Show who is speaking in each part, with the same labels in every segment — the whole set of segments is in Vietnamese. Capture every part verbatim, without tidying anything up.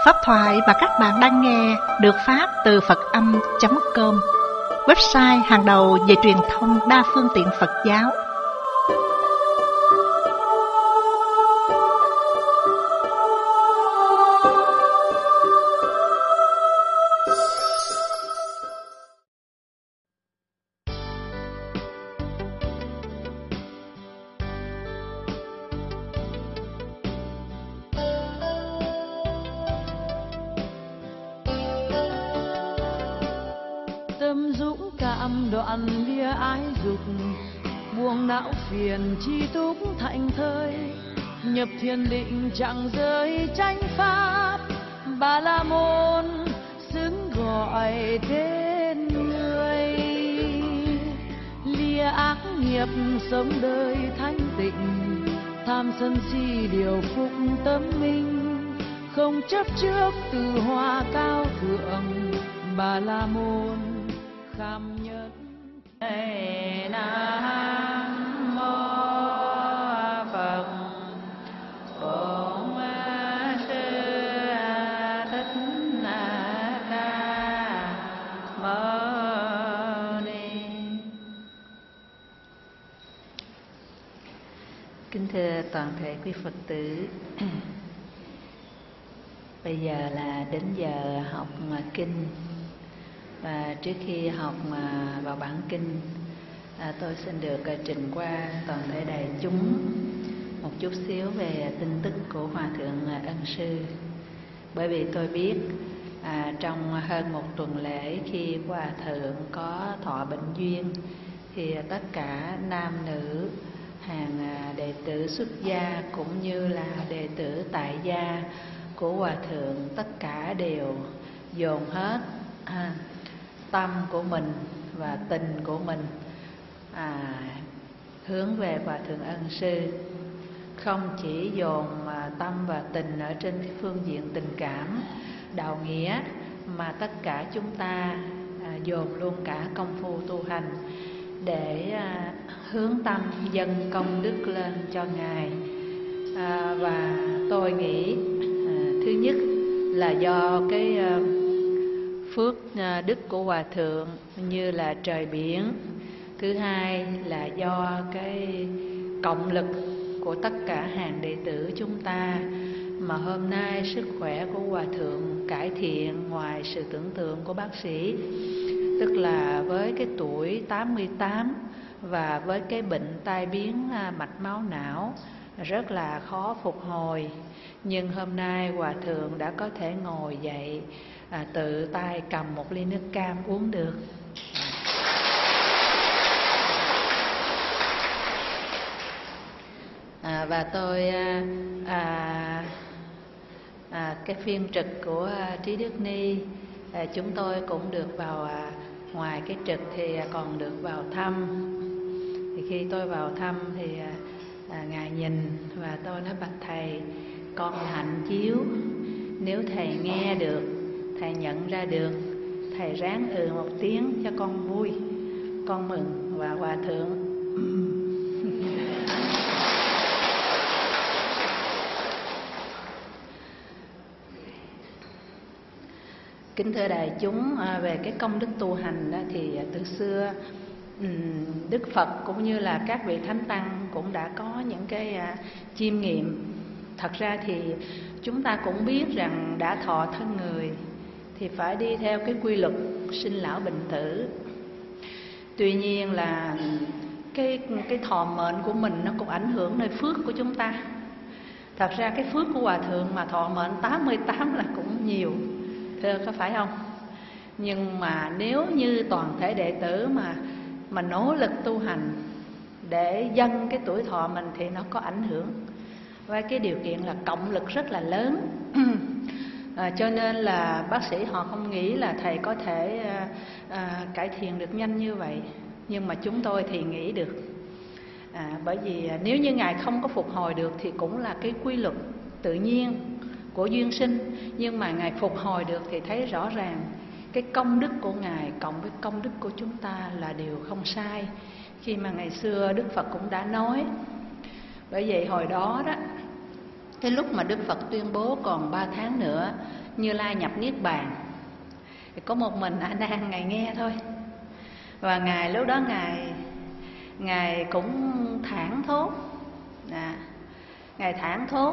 Speaker 1: Pháp thoại mà các bạn đang nghe được phát từ Phật Âm chấm com, website hàng đầu về truyền thông đa phương tiện Phật giáo.
Speaker 2: Tâm dũng cảm đoạn lìa ái dục, buông não phiền chi túc thảnh thơi, nhập thiền định chẳng giới chánh pháp. Bà la môn xứng gọi tên người, lìa ác nghiệp sống đời thanh tịnh, tham sân si điều phục tâm minh, không chấp trước từ hoa cao thượng. Bà la môn kham nhất Nam mô Phật Bổn Sư Thích Ca Mâu Ni.
Speaker 3: Kính thưa toàn thể quý Phật tử, bây giờ là đến giờ học kinh. Và trước khi học mà vào bản kinh, à, tôi xin được à, trình qua toàn thể đại chúng một chút xíu về tin tức của Hòa Thượng à, Ân Sư. Bởi vì tôi biết à, trong hơn một tuần lễ khi Hòa Thượng có thọ bệnh duyên, thì à, tất cả nam nữ hàng à, đệ tử xuất gia cũng như là đệ tử tại gia của Hòa Thượng, tất cả đều dồn hết à, tâm của mình và tình của mình à, hướng về Hòa Thượng Ân Sư. Không chỉ dồn mà tâm và tình ở trên cái phương diện tình cảm, đạo nghĩa, mà tất cả chúng ta à, dồn luôn cả công phu tu hành để à, hướng tâm dâng công đức lên cho Ngài. à, Và tôi nghĩ à, thứ nhất là do cái à, phước đức của Hòa Thượng như là trời biển. Thứ hai là do cái cộng lực của tất cả hàng đệ tử chúng ta mà hôm nay sức khỏe của Hòa Thượng cải thiện ngoài sự tưởng tượng của bác sĩ. Tức là với cái tuổi tám mươi tám và với cái bệnh tai biến mạch máu não rất là khó phục hồi, nhưng hôm nay Hòa Thượng đã có thể ngồi dậy, à, tự tay cầm một ly nước cam uống được. à, Và tôi à, à, à, cái phiên trực của à, Trí Đức Ni, à, chúng tôi cũng được vào à, ngoài cái trực thì còn được vào thăm. Thì khi tôi vào thăm thì à, à, Ngài nhìn và tôi nói: bạch thầy, con là hạnh chiếu, nếu thầy nghe được, thầy nhận ra được, thầy ráng ừ một tiếng cho con vui, con mừng. Và Hòa Thượng kính thưa đại chúng, về cái công đức tu hành đó thì từ xưa Đức Phật cũng như là các vị Thánh Tăng cũng đã có những cái chiêm nghiệm. Thật ra thì chúng ta cũng biết rằng đã thọ thân người thì phải đi theo cái quy luật sinh lão bệnh tử. Tuy nhiên là cái cái thọ mệnh của mình nó cũng ảnh hưởng nơi phước của chúng ta. Thật ra cái phước của Hòa Thượng mà thọ mệnh tám mươi tám là cũng nhiều, thưa có phải không? Nhưng mà nếu như toàn thể đệ tử mà mà nỗ lực tu hành để dâng cái tuổi thọ mình thì nó có ảnh hưởng, với cái điều kiện là cộng lực rất là lớn. À, cho nên là bác sĩ họ không nghĩ là thầy có thể à, à, cải thiện được nhanh như vậy. Nhưng mà chúng tôi thì nghĩ được. à, Bởi vì nếu như Ngài không có phục hồi được thì cũng là cái quy luật tự nhiên của duyên sinh. Nhưng mà Ngài phục hồi được thì thấy rõ ràng cái công đức của Ngài cộng với công đức của chúng ta là điều không sai. Khi mà ngày xưa Đức Phật cũng đã nói. Bởi vậy hồi đó đó Cái lúc mà Đức Phật tuyên bố còn ba tháng nữa Như Lai nhập Niết Bàn, thì có một mình A Nan Ngài nghe thôi. Và Ngài lúc đó Ngài Ngài cũng thảng thốt à, Ngài thảng thốt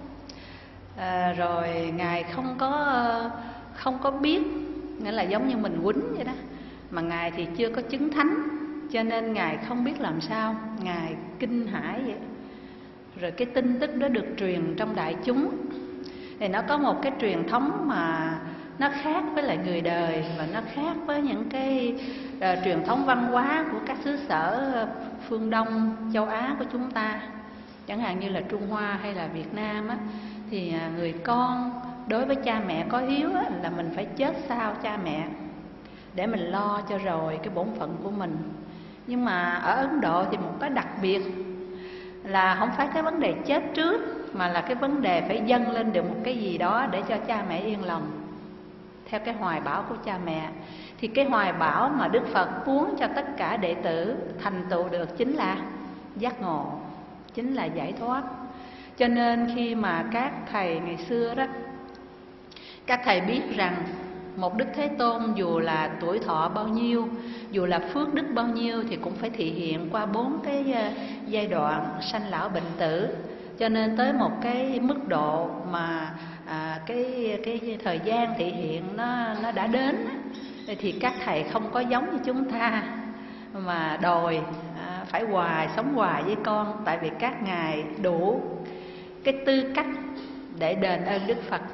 Speaker 3: à, rồi Ngài không có không có biết, nghĩa là giống như mình quýnh vậy đó, mà Ngài thì chưa có chứng thánh, cho nên Ngài không biết làm sao, Ngài kinh hãi vậy. Rồi cái tin tức đó được truyền trong đại chúng, thì nó có một cái truyền thống mà nó khác với lại người đời, và nó khác với những cái uh, truyền thống văn hóa của các xứ sở phương Đông châu Á của chúng ta. Chẳng hạn như là Trung Hoa hay là Việt Nam á, thì uh, người con đối với cha mẹ có hiếu á, là mình phải chết sau cha mẹ để mình lo cho rồi cái bổn phận của mình. Nhưng mà ở Ấn Độ thì một cái đặc biệt là không phải cái vấn đề chết trước, mà là cái vấn đề phải dâng lên được một cái gì đó để cho cha mẹ yên lòng, theo cái hoài bão của cha mẹ. Thì cái hoài bão mà Đức Phật muốn cho tất cả đệ tử thành tựu được chính là giác ngộ, chính là giải thoát. Cho nên khi mà các thầy ngày xưa đó, các thầy biết rằng một Đức Thế Tôn dù là tuổi thọ bao nhiêu, dù là phước đức bao nhiêu, thì cũng phải thị hiện qua bốn cái giai đoạn sanh lão bệnh tử. Cho nên tới một cái mức độ mà à, cái cái thời gian thị hiện nó nó đã đến, thì các thầy không có giống như chúng ta mà đòi à, phải hoài sống hoài với con, tại vì các ngài đủ cái tư cách để đền ơn Đức Phật.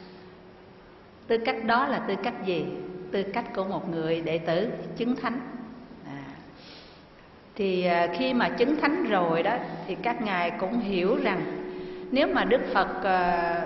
Speaker 3: Tư cách đó là tư cách gì? Tư cách của một người đệ tử chứng thánh. À, thì à, khi mà chứng thánh rồi đó, thì các ngài cũng hiểu rằng nếu mà Đức Phật à,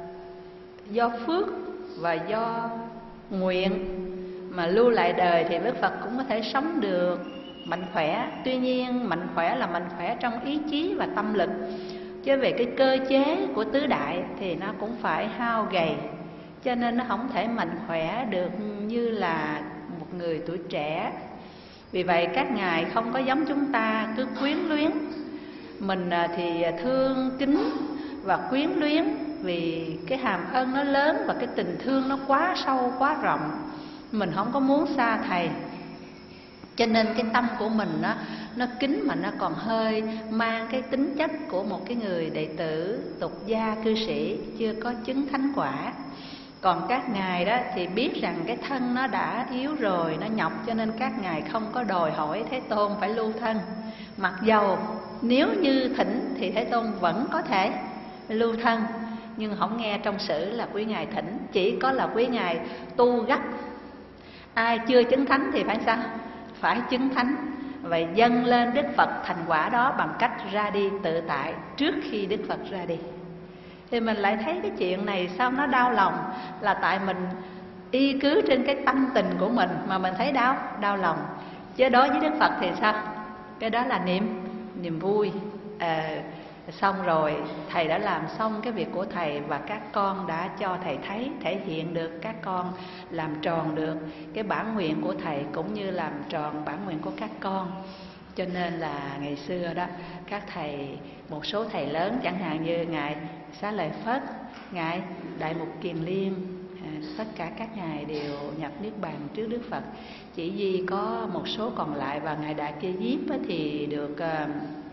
Speaker 3: do phước và do nguyện mà lưu lại đời, thì Đức Phật cũng có thể sống được mạnh khỏe. Tuy nhiên mạnh khỏe là mạnh khỏe trong ý chí và tâm lực, chứ về cái cơ chế của tứ đại thì nó cũng phải hao gầy, cho nên nó không thể mạnh khỏe được như là một người tuổi trẻ. Vì vậy các ngài không có giống chúng ta cứ quyến luyến. Mình thì thương kính và quyến luyến vì cái hàm ân nó lớn và cái tình thương nó quá sâu quá rộng. Mình không có muốn xa thầy, cho nên cái tâm của mình nó nó kính, mà nó còn hơi mang cái tính chất của một cái người đệ tử tục gia cư sĩ chưa có chứng thánh quả. Còn các ngài đó thì biết rằng cái thân nó đã yếu rồi, nó nhọc, cho nên các ngài không có đòi hỏi Thế Tôn phải lưu thân. Mặc dầu nếu như thỉnh thì Thế Tôn vẫn có thể lưu thân, nhưng không nghe trong sử là quý ngài thỉnh, chỉ có là quý ngài tu gấp. Ai chưa chứng thánh thì phải sao? Phải chứng thánh. Vậy dâng lên Đức Phật thành quả đó bằng cách ra đi tự tại trước khi Đức Phật ra đi. Thì mình lại thấy cái chuyện này sao nó đau lòng, là tại mình y cứ trên cái tâm tình của mình mà mình thấy đau, đau lòng. Chứ đối với Đức Phật thì sao? Cái đó là niềm niềm vui. À, xong rồi thầy đã làm xong cái việc của thầy, và các con đã cho thầy thấy, thể hiện được các con làm tròn được cái bản nguyện của thầy, cũng như làm tròn bản nguyện của các con. Cho nên là ngày xưa đó, các thầy, một số thầy lớn chẳng hạn như ngài Xá Lợi Phất, ngài Đại Mục Kiền Liên, à, tất cả các ngài đều nhập niết bàn trước Đức Phật. Chỉ vì có một số còn lại, và ngài Đại Kia Diếp thì được uh,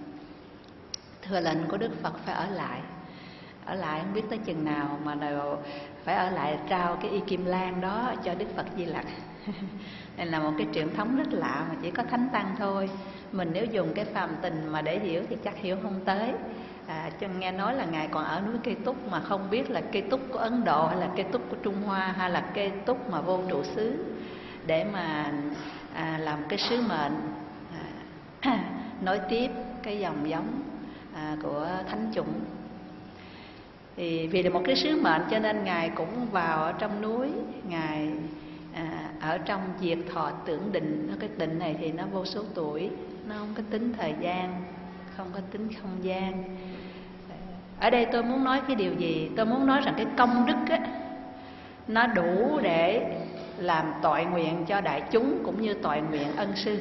Speaker 3: thừa lệnh của Đức Phật phải ở lại. Ở lại không biết tới chừng nào, mà đều phải ở lại trao cái y kim lan đó cho Đức Phật Di Lặc. Đây là một cái truyền thống rất lạ mà chỉ có thánh tăng thôi. Mình nếu dùng cái phàm tình mà để hiểu thì chắc hiểu không tới. À, cho nghe nói là ngài còn ở núi Cây Túc, mà không biết là Cây Túc của Ấn Độ hay là Cây Túc của Trung Hoa, hay là Cây Túc mà vô trụ xứ, để mà à, làm cái sứ mệnh à, nối tiếp cái dòng giống à, của thánh chủng. Thì vì là một cái sứ mệnh cho nên ngài cũng vào ở trong núi, ngài à, ở trong diệt thọ tưởng định. Cái định này thì nó vô số tuổi, nó không có tính thời gian, không có tính không gian. Ở đây tôi muốn nói cái điều gì? Tôi muốn nói rằng cái công đức á, nó đủ để làm toại nguyện cho đại chúng, cũng như toại nguyện ân sư.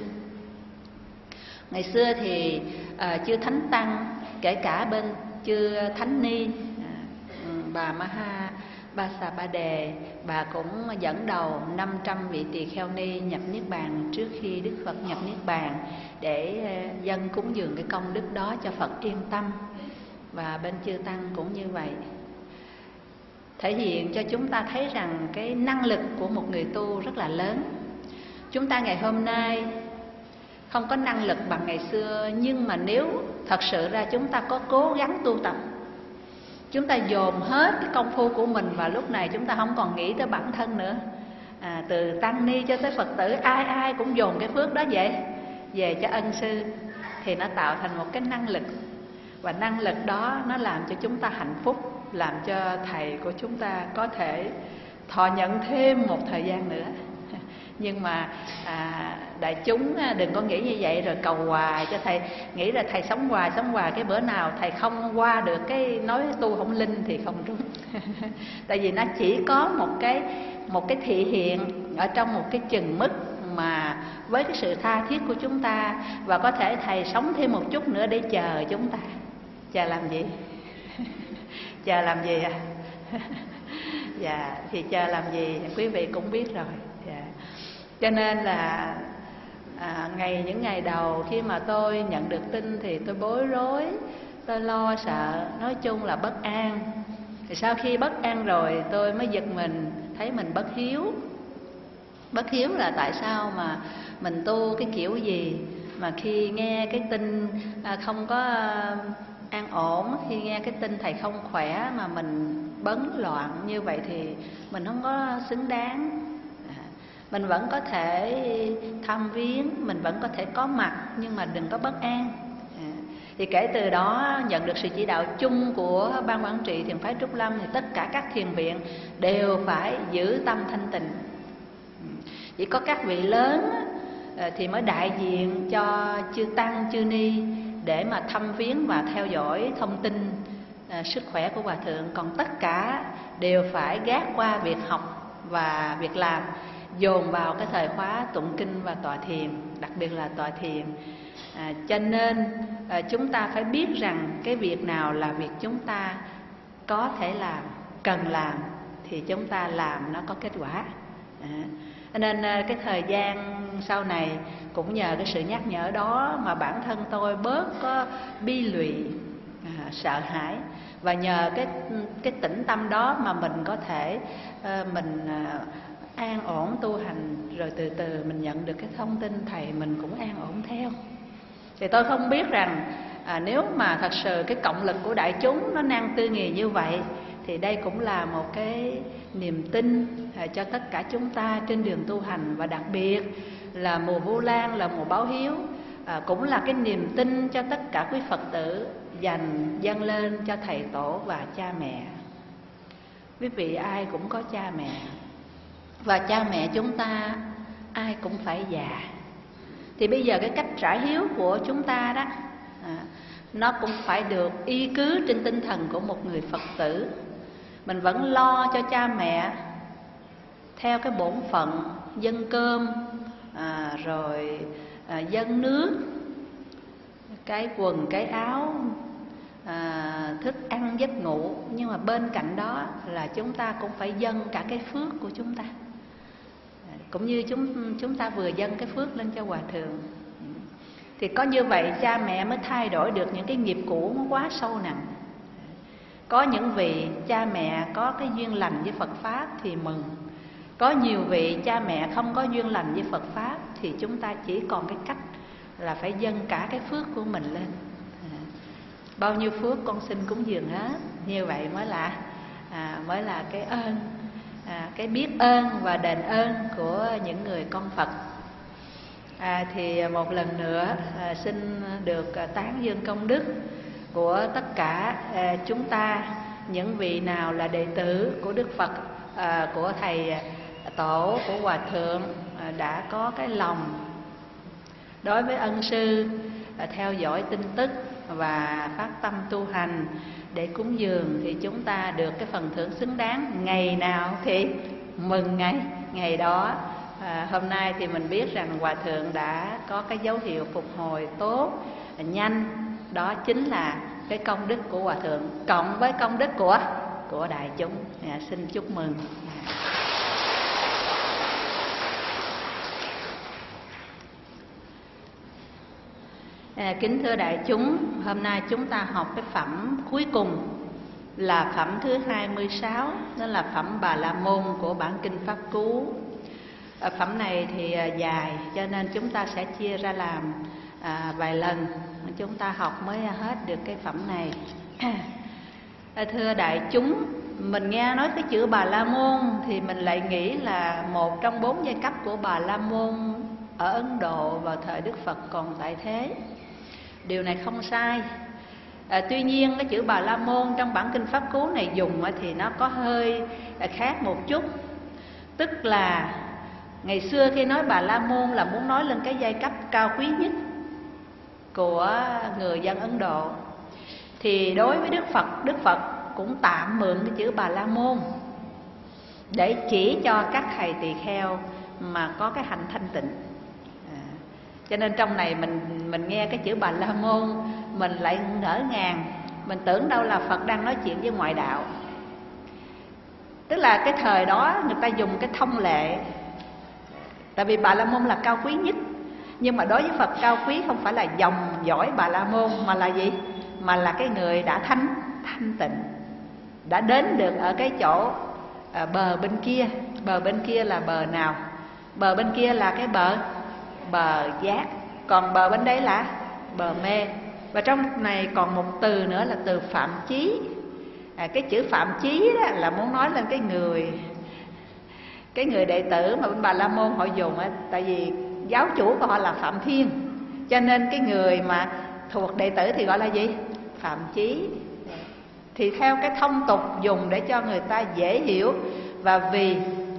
Speaker 3: Ngày xưa thì à, chư thánh tăng, kể cả bên chư thánh ni, à, bà Maha Basa Đề, bà cũng dẫn đầu năm trăm vị tỳ kheo ni nhập niết bàn trước khi Đức Phật nhập niết bàn, để dâng cúng dường cái công đức đó cho Phật yên tâm. Và bên chư tăng cũng như vậy, thể hiện cho chúng ta thấy rằng cái năng lực của một người tu rất là lớn. Chúng ta ngày hôm nay không có năng lực bằng ngày xưa, nhưng mà nếu thật sự ra chúng ta có cố gắng tu tập, chúng ta dồn hết cái công phu của mình vào lúc này, chúng ta không còn nghĩ tới bản thân nữa. À, từ tăng ni cho tới Phật tử, ai ai cũng dồn cái phước đó về về cho ân sư, thì nó tạo thành một cái năng lực. Và năng lực đó nó làm cho chúng ta hạnh phúc, làm cho thầy của chúng ta có thể thọ nhận thêm một thời gian nữa. Nhưng mà à, đại chúng đừng có nghĩ như vậy rồi cầu hoài cho thầy, nghĩ là thầy sống hoài sống hoài cái bữa nào thầy không qua được cái nói tu không linh thì không đúng. Tại vì nó chỉ có một cái một cái thị hiện ở trong một cái chừng mức mà với cái sự tha thiết của chúng ta, và có thể thầy sống thêm một chút nữa để chờ chúng ta. Chờ làm gì? Chờ làm gì à? Dạ, thì chờ làm gì quý vị cũng biết rồi. Dạ. Cho nên là à, ngày những ngày đầu khi mà tôi nhận được tin thì tôi bối rối, tôi lo sợ, nói chung là bất an. Thì sau khi bất an rồi tôi mới giật mình, thấy mình bất hiếu. Bất hiếu là tại sao mà mình tu cái kiểu gì mà khi nghe cái tin à, không có à, an ổn, khi nghe cái tin thầy không khỏe mà mình bấn loạn như vậy thì mình không có xứng đáng. À, mình vẫn có thể thăm viếng, mình vẫn có thể có mặt, nhưng mà đừng có bất an. À, thì kể từ đó nhận được sự chỉ đạo chung của Ban Quản trị Thiền phái Trúc Lâm, thì tất cả các thiền viện đều phải giữ tâm thanh tịnh. Chỉ có các vị lớn thì mới đại diện cho chư tăng chư ni để mà thăm viếng và theo dõi thông tin à, sức khỏe của Hòa Thượng. Còn tất cả đều phải gác qua việc học và việc làm, dồn vào cái thời khóa tụng kinh và tọa thiền, đặc biệt là tọa thiền. à, Cho nên à, chúng ta phải biết rằng cái việc nào là việc chúng ta có thể làm, cần làm, thì chúng ta làm nó có kết quả. à, Nên cái thời gian sau này cũng nhờ cái sự nhắc nhở đó mà bản thân tôi bớt có bi lụy, à, sợ hãi. Và nhờ cái cái tĩnh tâm đó mà mình có thể à, mình à, an ổn tu hành. Rồi từ từ mình nhận được cái thông tin thầy, mình cũng an ổn theo. Thì tôi không biết rằng à, nếu mà thật sự cái cộng lực của đại chúng nó năng tư nghì như vậy, thì đây cũng là một cái niềm tin cho tất cả chúng ta trên đường tu hành. Và đặc biệt là mùa Vu Lan là mùa báo hiếu, à, cũng là cái niềm tin cho tất cả quý Phật tử dành dâng lên cho thầy tổ và cha mẹ. Quý vị ai cũng có cha mẹ, và cha mẹ chúng ta ai cũng phải già. Thì bây giờ cái cách trả hiếu của chúng ta đó à, nó cũng phải được y cứ trên tinh thần của một người Phật tử. Mình vẫn lo cho cha mẹ theo cái bổn phận dâng cơm, à, rồi à, dâng nước, cái quần, cái áo, à, thức ăn, giấc ngủ. Nhưng mà bên cạnh đó là chúng ta cũng phải dâng cả cái phước của chúng ta, cũng như chúng chúng ta vừa dâng cái phước lên cho Hòa Thượng. Thì có như vậy cha mẹ mới thay đổi được những cái nghiệp cũ nó quá sâu nặng. Có những vị cha mẹ có cái duyên lành với Phật Pháp thì mừng. Có nhiều vị cha mẹ không có duyên lành với Phật Pháp, thì chúng ta chỉ còn cái cách là phải dâng cả cái phước của mình lên. à, Bao nhiêu phước con xin cúng dường hết. Như vậy mới là à, mới là cái ơn, à, cái biết ơn và đền ơn của những người con Phật. à, Thì một lần nữa à, xin được à, tán dương công đức của tất cả à, chúng ta, những vị nào là đệ tử của Đức Phật, à, của thầy tổ, của Hòa Thượng, à, đã có cái lòng đối với ân sư, à, theo dõi tin tức và phát tâm tu hành để cúng dường, thì chúng ta được cái phần thưởng xứng đáng. Ngày nào thì mừng ngày ngày đó. à, Hôm nay thì mình biết rằng Hòa Thượng đã có cái dấu hiệu phục hồi tốt, nhanh. Đó chính là cái công đức của Hòa Thượng cộng với công đức của của đại chúng. À, xin chúc mừng. À, kính thưa đại chúng, hôm nay chúng ta học cái phẩm cuối cùng là phẩm thứ hai mươi sáu, đó là phẩm Bà La Môn của bản kinh Pháp Cú. À, phẩm này thì dài cho nên chúng ta sẽ chia ra làm à, vài lần chúng ta học mới hết được cái phẩm này. À, thưa đại chúng, mình nghe nói cái chữ Bà La Môn thì mình lại nghĩ là một trong bốn giai cấp của Bà La Môn ở Ấn Độ vào thời Đức Phật còn tại thế. Điều này không sai. À, tuy nhiên cái chữ Bà La Môn trong bản kinh Pháp Cú này dùng thì nó có hơi khác một chút. Tức là ngày xưa khi nói Bà La Môn là muốn nói lên cái giai cấp cao quý nhất của người dân Ấn Độ. Thì đối với Đức Phật, Đức Phật cũng tạm mượn cái chữ Bà La Môn để chỉ cho các thầy tỳ kheo mà có cái hạnh thanh tịnh. À, cho nên trong này mình mình nghe cái chữ Bà La Môn mình lại ngỡ ngàng, mình tưởng đâu là Phật đang nói chuyện với ngoại đạo. Tức là cái thời đó người ta dùng cái thông lệ, tại vì Bà La Môn là cao quý nhất. Nhưng mà đối với Phật cao quý không phải là dòng dõi Bà La Môn, mà là gì? Mà là cái người đã thánh thanh tịnh, đã đến được ở cái chỗ à, bờ bên kia. Bờ bên kia là bờ nào? Bờ bên kia là cái bờ bờ giác, còn bờ bên đấy là bờ mê. Và trong này còn một từ nữa là từ phạm chí. À, cái chữ phạm chí đó là muốn nói lên cái người cái người đệ tử mà bên Bà La Môn họ dùng á, tại vì giáo chủ của họ là Phạm Thiên, cho nên cái người mà thuộc đệ tử thì gọi là gì? Phạm chí. Thì theo cái thông tục dùng để cho người ta dễ hiểu, và vì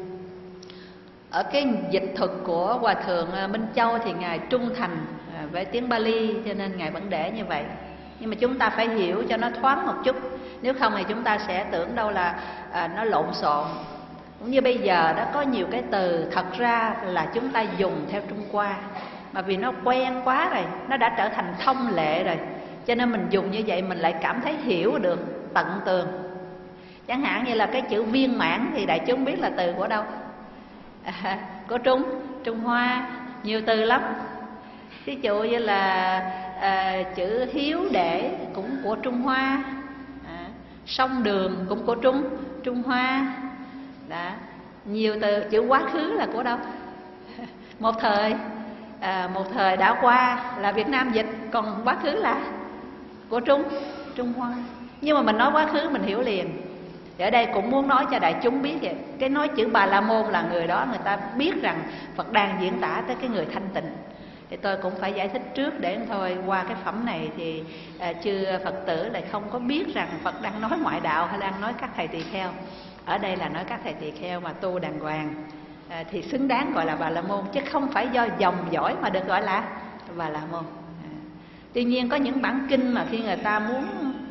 Speaker 3: ở cái dịch thuật của Hòa Thượng Minh Châu thì Ngài trung thành với tiếng Bali, cho nên Ngài vẫn để như vậy. Nhưng mà chúng ta phải hiểu cho nó thoáng một chút, nếu không thì chúng ta sẽ tưởng đâu là à, nó lộn xộn. Cũng như bây giờ đã có nhiều cái từ thật ra là chúng ta dùng theo Trung Hoa, mà vì nó quen quá rồi, nó đã trở thành thông lệ rồi, cho nên mình dùng như vậy mình lại cảm thấy hiểu được tận tường. Chẳng hạn như là cái chữ viên mãn thì đại chúng biết là từ của đâu? À, của Trung Trung Hoa, nhiều từ lắm. Ví dụ như là à, chữ hiếu đệ cũng của Trung Hoa, à, sông đường cũng của Trung Trung Hoa. Đó. Nhiều từ. Chữ quá khứ là của đâu? Một thời à, một thời đã qua là Việt Nam dịch, còn quá khứ là của Trung Trung Hoa. Nhưng mà mình nói quá khứ mình hiểu liền. Thì ở đây cũng muốn nói cho đại chúng biết vậy. Cái nói chữ Bà La Môn là người đó người ta biết rằng Phật đang diễn tả tới cái người thanh tịnh. Thì tôi cũng phải giải thích trước để thôi qua cái phẩm này thì à, chư Phật tử lại không có biết rằng Phật đang nói ngoại đạo hay đang nói các thầy tỳ kheo. Ở đây là nói các thầy tỳ kheo mà tu đàng hoàng à, thì xứng đáng gọi là Bà La Môn, chứ không phải do dòng dõi mà được gọi là Bà La Môn. À, tuy nhiên có những bản kinh mà khi người ta muốn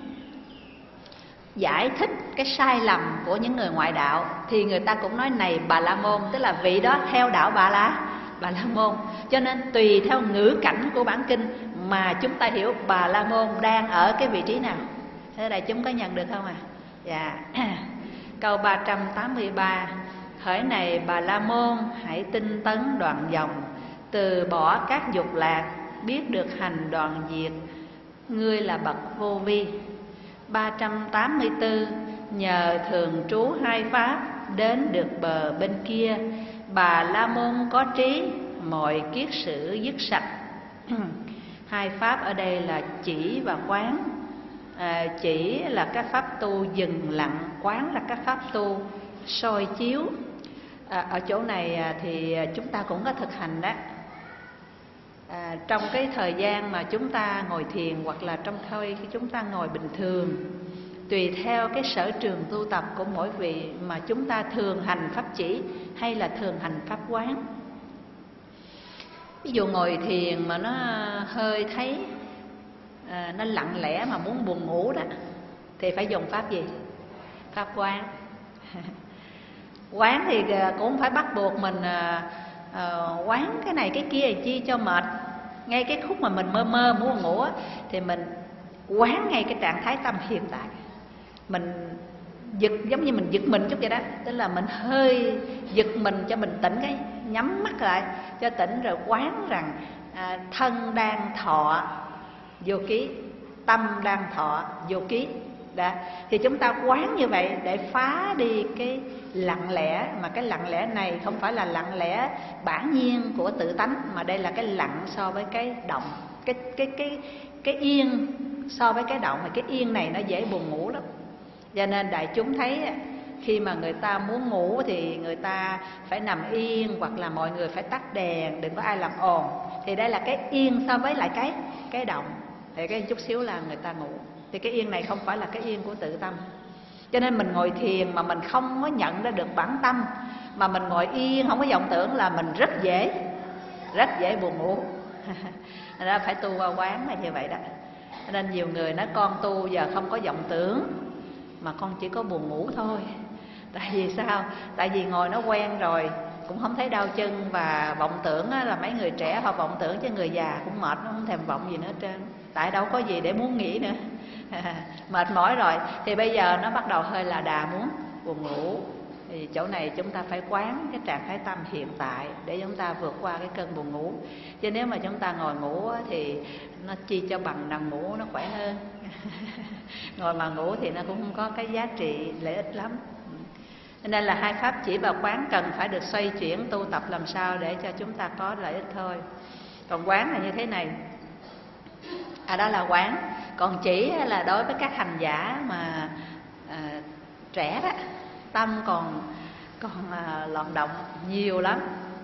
Speaker 3: giải thích cái sai lầm của những người ngoại đạo thì người ta cũng nói này Bà La Môn, tức là vị đó theo đạo Bà La Bà La Môn. Cho nên tùy theo ngữ cảnh của bản kinh mà chúng ta hiểu Bà La Môn đang ở cái vị trí nào. Thế đại chúng có nhận được không ạ? À? Dạ. Câu ba trăm tám mươi ba: hỡi này Bà La Môn, hãy tinh tấn đoạn dòng, từ bỏ các dục lạc, biết được hành đoạn diệt, ngươi là bậc vô vi. Ba trăm tám mươi tư: nhờ thường trú hai pháp, đến được bờ bên kia, Bà La Môn có trí, mọi kiết sử dứt sạch. Hai pháp ở đây là chỉ và quán. À, chỉ là các pháp tu dừng lặng, quán là các pháp tu soi chiếu. À, ở chỗ này thì chúng ta cũng có thực hành đó. À, trong cái thời gian mà chúng ta ngồi thiền hoặc là trong thời khi chúng ta ngồi bình thường, tùy theo cái sở trường tu tập của mỗi vị mà chúng ta thường hành pháp chỉ hay là thường hành pháp quán. Ví dụ ngồi thiền mà nó hơi thấy à, nó lặng lẽ mà muốn buồn ngủ đó thì phải dùng pháp gì? Pháp quán. Quán thì cũng phải bắt buộc mình à, à, quán cái này cái kia chi cho mệt. Ngay cái khúc mà mình mơ mơ muốn ngủ thì mình quán ngay cái trạng thái tâm hiện tại. Mình giật, giống như mình giật mình chút vậy đó, tức là mình hơi giật mình cho mình tỉnh, cái nhắm mắt lại cho tỉnh, rồi quán rằng à, thân đang thọ vô ký, tâm đang thọ vô ký. Đã. Thì chúng ta quán như vậy để phá đi cái lặng lẽ, mà cái lặng lẽ này không phải là lặng lẽ bản nhiên của tự tánh, mà đây là cái lặng so với cái động, cái cái cái cái yên so với cái động. Mà cái yên này nó dễ buồn ngủ lắm. Cho nên đại chúng thấy khi mà người ta muốn ngủ thì người ta phải nằm yên, hoặc là mọi người phải tắt đèn, đừng có ai làm ồn. Thì đây là cái yên so với lại cái cái động, thì cái chút xíu là người ta ngủ. Thì cái yên này không phải là cái yên của tự tâm. Cho nên mình ngồi thiền mà mình không có nhận ra được bản tâm, mà mình ngồi yên không có vọng tưởng, là mình rất dễ rất dễ buồn ngủ. Ra phải tu qua quán là như vậy đó. Nên nhiều người nói con tu giờ không có vọng tưởng, mà con chỉ có buồn ngủ thôi. Tại vì sao? Tại vì ngồi nó quen rồi, cũng không thấy đau chân. Và vọng tưởng là mấy người trẻ họ vọng tưởng, chứ người già cũng mệt, nó không thèm vọng gì nữa hết trơn. Tại đâu có gì để muốn nghĩ nữa. Mệt mỏi rồi thì bây giờ nó bắt đầu hơi là đà muốn buồn ngủ. Thì chỗ này chúng ta phải quán cái trạng thái tâm hiện tại để chúng ta vượt qua cái cơn buồn ngủ. Chứ nếu mà chúng ta ngồi ngủ thì nó chi cho bằng nằm ngủ nó khỏe hơn. Ngồi mà ngủ thì nó cũng không có cái giá trị lợi ích lắm. Nên là hai pháp chỉ và quán cần phải được xoay chuyển tu tập làm sao để cho chúng ta có lợi ích thôi. Còn quán là như thế này, à đó là quán. Còn chỉ là đối với các hành giả mà à, trẻ đó, tâm còn còn à, loạn động nhiều lắm,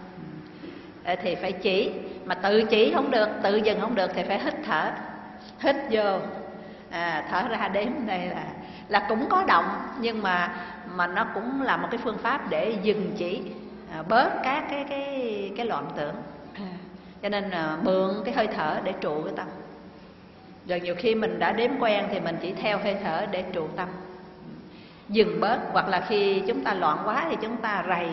Speaker 3: à, thì phải chỉ. Mà tự chỉ không được, tự dừng không được thì phải hít thở, hít vô, à, thở ra. Đếm đây là là cũng có động, nhưng mà mà nó cũng là một cái phương pháp để dừng chỉ, à, bớt các cái cái cái loạn tưởng. À, cho nên à, mượn cái hơi thở để trụ cái tâm. Rồi nhiều khi mình đã đếm quen thì mình chỉ theo hơi thở để trụ tâm, dừng bớt. Hoặc là khi chúng ta loạn quá thì chúng ta rầy.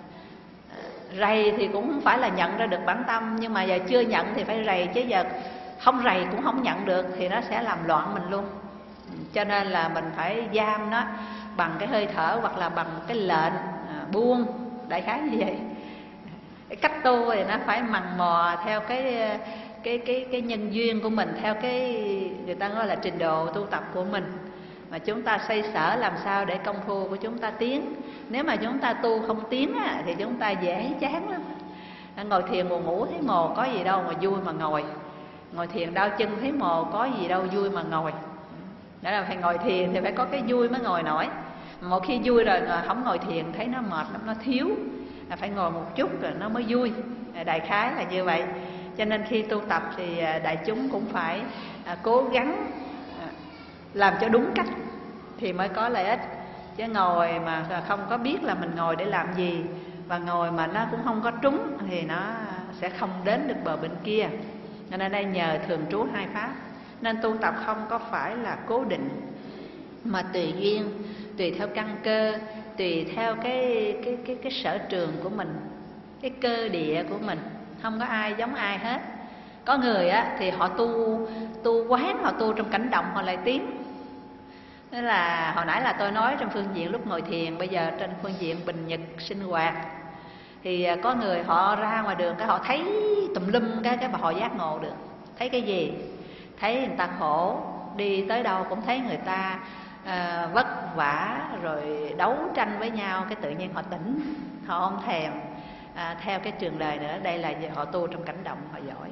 Speaker 3: Rầy thì cũng không phải là nhận ra được bản tâm, nhưng mà giờ chưa nhận thì phải rầy, chứ giờ không rầy cũng không nhận được thì nó sẽ làm loạn mình luôn. Cho nên là mình phải giam nó bằng cái hơi thở, hoặc là bằng cái lệnh à, buông, đại khái như vậy. Cái cách tu thì nó phải mằn mò theo cái cái cái cái nhân duyên của mình, theo cái người ta nói là trình độ tu tập của mình, mà chúng ta xoay sở làm sao để công phu của chúng ta tiến. Nếu mà chúng ta tu không tiến á, thì chúng ta dễ chán lắm. Ngồi thiền buồn ngủ thấy mồ, có gì đâu mà vui mà ngồi. Ngồi thiền đau chân thấy mồ, có gì đâu vui mà ngồi. Đó là phải ngồi thiền thì phải có cái vui mới ngồi nổi. Một khi vui rồi không ngồi thiền thấy nó mệt lắm, nó thiếu, là phải ngồi một chút rồi nó mới vui. Đại khái là như vậy. Cho nên khi tu tập thì đại chúng cũng phải cố gắng làm cho đúng cách thì mới có lợi ích. Chứ ngồi mà không có biết là mình ngồi để làm gì, và ngồi mà nó cũng không có trúng thì nó sẽ không đến được bờ bên kia. Cho nên đây nhờ thường trú hai pháp, nên tu tập không có phải là cố định, mà tùy duyên, tùy theo căn cơ, tùy theo cái cái cái cái sở trường của mình, cái cơ địa của mình. Không có ai giống ai hết. Có người á thì họ tu tu quán, họ tu trong cảnh động họ lại tiến. Thế là hồi nãy là tôi nói trong phương diện lúc ngồi thiền, bây giờ trên phương diện bình nhật sinh hoạt. Thì có người họ ra ngoài đường cái họ thấy tùm lum cái cái bà họ giác ngộ được. Thấy cái gì? Thấy người ta khổ, đi tới đâu cũng thấy người ta à, vất vả rồi đấu tranh với nhau, cái tự nhiên họ tỉnh, họ không thèm à, theo cái trường đời nữa. Đây là họ tu trong cảnh động, họ giỏi.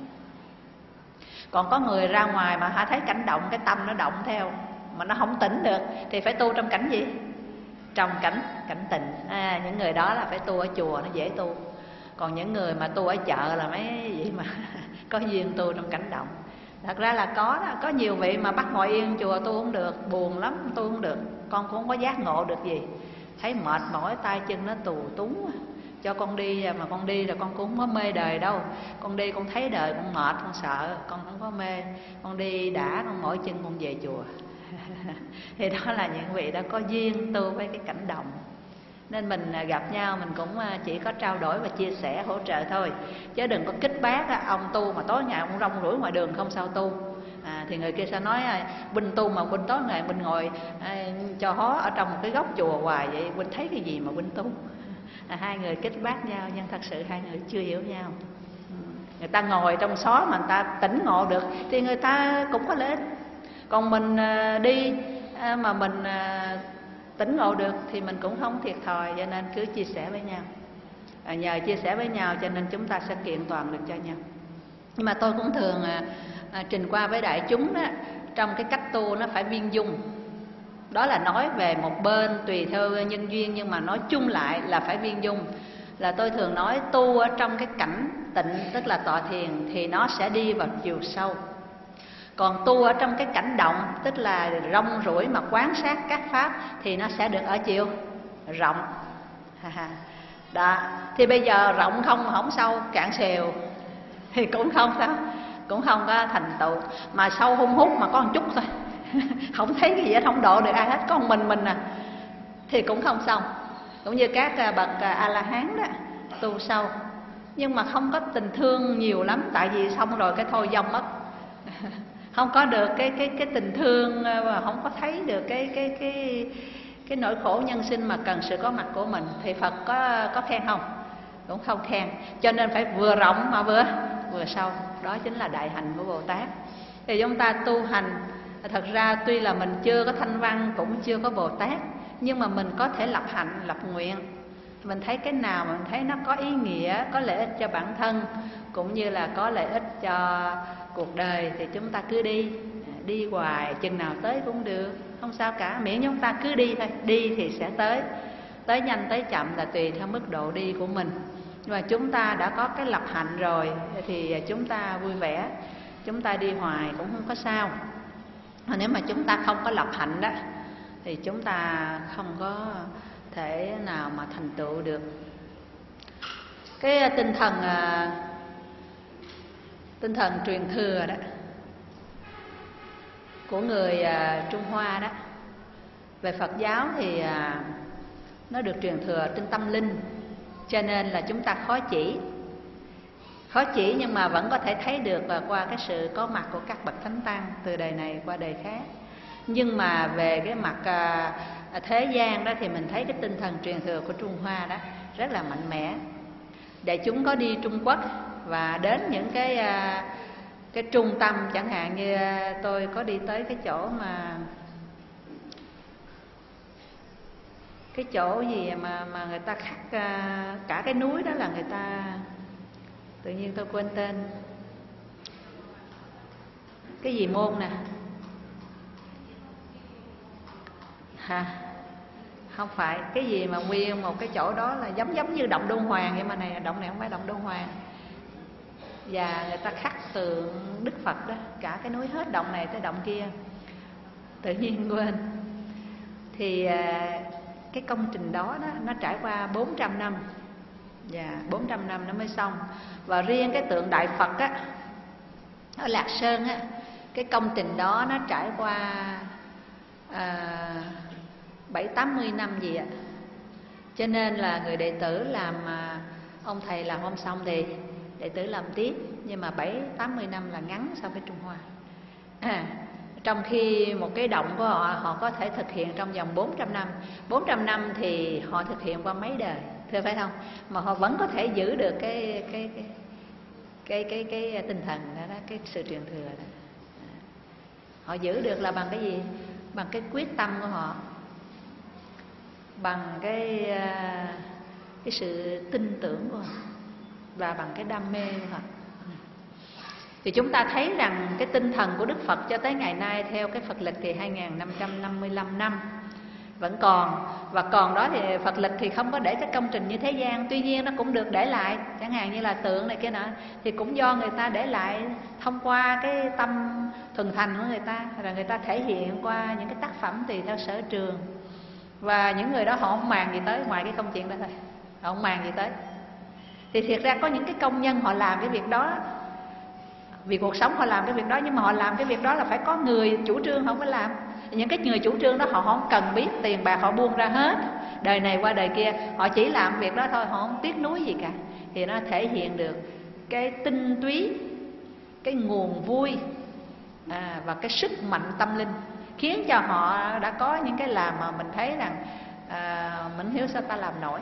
Speaker 3: Còn có người ra ngoài mà họ thấy cảnh động, cái tâm nó động theo mà nó không tỉnh được, thì phải tu trong cảnh gì? Trong cảnh cảnh tịnh. À, những người đó là phải tu ở chùa, nó dễ tu. Còn những người mà tu ở chợ là mấy gì mà có duyên tu trong cảnh động. Thật ra là có đó, có nhiều vị mà bắt ngồi yên chùa tu không được, buồn lắm, tu không được. Con cũng không có giác ngộ được gì, thấy mệt mỏi tay chân nó tù túng. Cho con đi mà con đi rồi con cũng không có mê đời đâu. Con đi con thấy đời con mệt, con sợ, con không có mê. Con đi đã, con mỏi chân con về chùa. Thì đó là những vị đã có duyên tu với cái cảnh động. Nên mình gặp nhau mình cũng chỉ có trao đổi và chia sẻ hỗ trợ thôi, chứ đừng có kích bác á, ông tu mà tối ngày ông rong ruổi ngoài đường không sao tu. À, thì người kia sẽ nói Huynh tu mà Huynh tối ngày Huynh ngồi à, cho hó ở trong một cái góc chùa hoài vậy, Huynh thấy cái gì mà Huynh tu? À, hai người kết bác nhau nhưng thật sự hai người chưa hiểu nhau. Người ta ngồi trong xó mà người ta tỉnh ngộ được thì người ta cũng có lợi ích. Còn mình à, đi à, mà mình à, tỉnh ngộ được thì mình cũng không thiệt thòi. Cho nên cứ chia sẻ với nhau, à, nhờ chia sẻ với nhau cho nên chúng ta sẽ kiện toàn được cho nhau. Nhưng mà tôi cũng thường à, à, trình qua với đại chúng đó, trong cái cách tu nó phải viên dung. Đó là nói về một bên tùy theo nhân duyên, nhưng mà nói chung lại là phải viên dung. Là tôi thường nói tu ở trong cái cảnh tịnh, tức là tọa thiền, thì nó sẽ đi vào chiều sâu. Còn tu ở trong cái cảnh động, tức là rong ruổi mà quan sát các pháp, thì nó sẽ được ở chiều rộng. Đó. Thì bây giờ rộng không mà không sâu, cạn xèo thì cũng không sao, cũng không có thành tựu. Mà sâu hun hút mà có một chút thôi không thấy cái gì hết, không độ được ai hết, có một mình mình à, thì cũng không xong. Cũng như các bậc A-la-hán đó, tu sâu nhưng mà không có tình thương nhiều lắm, tại vì xong rồi cái thôi vong mất không có được cái cái cái tình thương, mà không có thấy được cái cái cái cái nỗi khổ nhân sinh mà cần sự có mặt của mình. Thì Phật có có khen không? Cũng không khen. Cho nên phải vừa rộng mà vừa vừa sâu. Đó chính là đại hạnh của Bồ Tát. Thì chúng ta tu hành, thật ra tuy là mình chưa có thanh văn, cũng chưa có Bồ Tát, nhưng mà mình có thể lập hạnh, lập nguyện. Mình thấy cái nào mình thấy nó có ý nghĩa, có lợi ích cho bản thân, cũng như là có lợi ích cho cuộc đời, thì chúng ta cứ đi, đi hoài, chừng nào tới cũng được, không sao cả, miễn chúng ta cứ đi thôi. Đi thì sẽ tới, tới nhanh tới chậm là tùy theo mức độ đi của mình. Nhưng mà chúng ta đã có cái lập hạnh rồi thì chúng ta vui vẻ, chúng ta đi hoài cũng không có sao. Nếu mà chúng ta không có lập hạnh đó thì chúng ta không có thể nào mà thành tựu được. Cái tinh thần tinh thần truyền thừa đó của người Trung Hoa đó, về Phật giáo thì nó được truyền thừa trên tâm linh, cho nên là chúng ta khó chỉ khó chỉ nhưng mà vẫn có thể thấy được và qua cái sự có mặt của các bậc thánh tăng từ đời này qua đời khác. Nhưng mà về cái mặt à, thế gian đó thì mình thấy cái tinh thần truyền thừa của Trung Hoa đó rất là mạnh mẽ. Đại chúng có đi Trung Quốc và đến những cái à, cái trung tâm, chẳng hạn như tôi có đi tới cái chỗ mà cái chỗ gì mà mà người ta khắc à, cả cái núi đó là người ta, tự nhiên tôi quên tên, cái gì môn nè hả? Không phải, cái gì mà nguyên một cái chỗ đó là giống giống như động Đôn Hoàng vậy, mà này động này không phải động Đôn Hoàng. Và người ta khắc tượng Đức Phật đó, cả cái núi hết, động này tới động kia, tự nhiên quên. Thì cái công trình đó, đó nó trải qua bốn trăm năm, và bốn trăm năm nó mới xong. Và riêng cái tượng Đại Phật á, ở Lạc Sơn á, cái công trình đó nó trải qua à, bảy tám mươi năm gì ạ. Cho nên là người đệ tử làm, ông thầy làm không xong thì đệ tử làm tiếp. Nhưng mà bảy tám mươi năm là ngắn so với Trung Hoa. à, Trong khi một cái động của họ, họ có thể thực hiện trong vòng bốn trăm năm. Bốn trăm năm thì họ thực hiện qua mấy đời, thưa phải không? Mà họ vẫn có thể giữ được cái cái cái cái cái cái, cái tinh thần đó, đó, cái sự truyền thừa đó. Họ giữ được là bằng cái gì? Bằng cái quyết tâm của họ, bằng cái cái sự tin tưởng của họ, và bằng cái đam mê của họ. Thì chúng ta thấy rằng cái tinh thần của Đức Phật cho tới ngày nay theo cái Phật lịch thì hai nghìn năm trăm năm mươi lăm năm vẫn còn. Và còn đó thì Phật lịch thì không có để các công trình như thế gian, tuy nhiên nó cũng được để lại, chẳng hạn như là tượng này kia nọ, thì cũng do người ta để lại thông qua cái tâm thuần thành của người ta, rồi người ta thể hiện qua những cái tác phẩm tùy theo sở trường. Và những người đó họ không màng gì tới ngoài cái công chuyện đó thôi, họ không màng gì tới. Thì thiệt ra có những cái công nhân họ làm cái việc đó vì cuộc sống, họ làm cái việc đó, nhưng mà họ làm cái việc đó là phải có người chủ trương, họ mới làm. Những cái người chủ trương đó họ không cần biết tiền bạc, họ buông ra hết, đời này qua đời kia, họ chỉ làm việc đó thôi, họ không tiếc nuối gì cả. Thì nó thể hiện được cái tinh túy, cái nguồn vui à, và cái sức mạnh tâm linh, khiến cho họ đã có những cái làm mà mình thấy rằng à, mình hiểu sao ta làm nổi.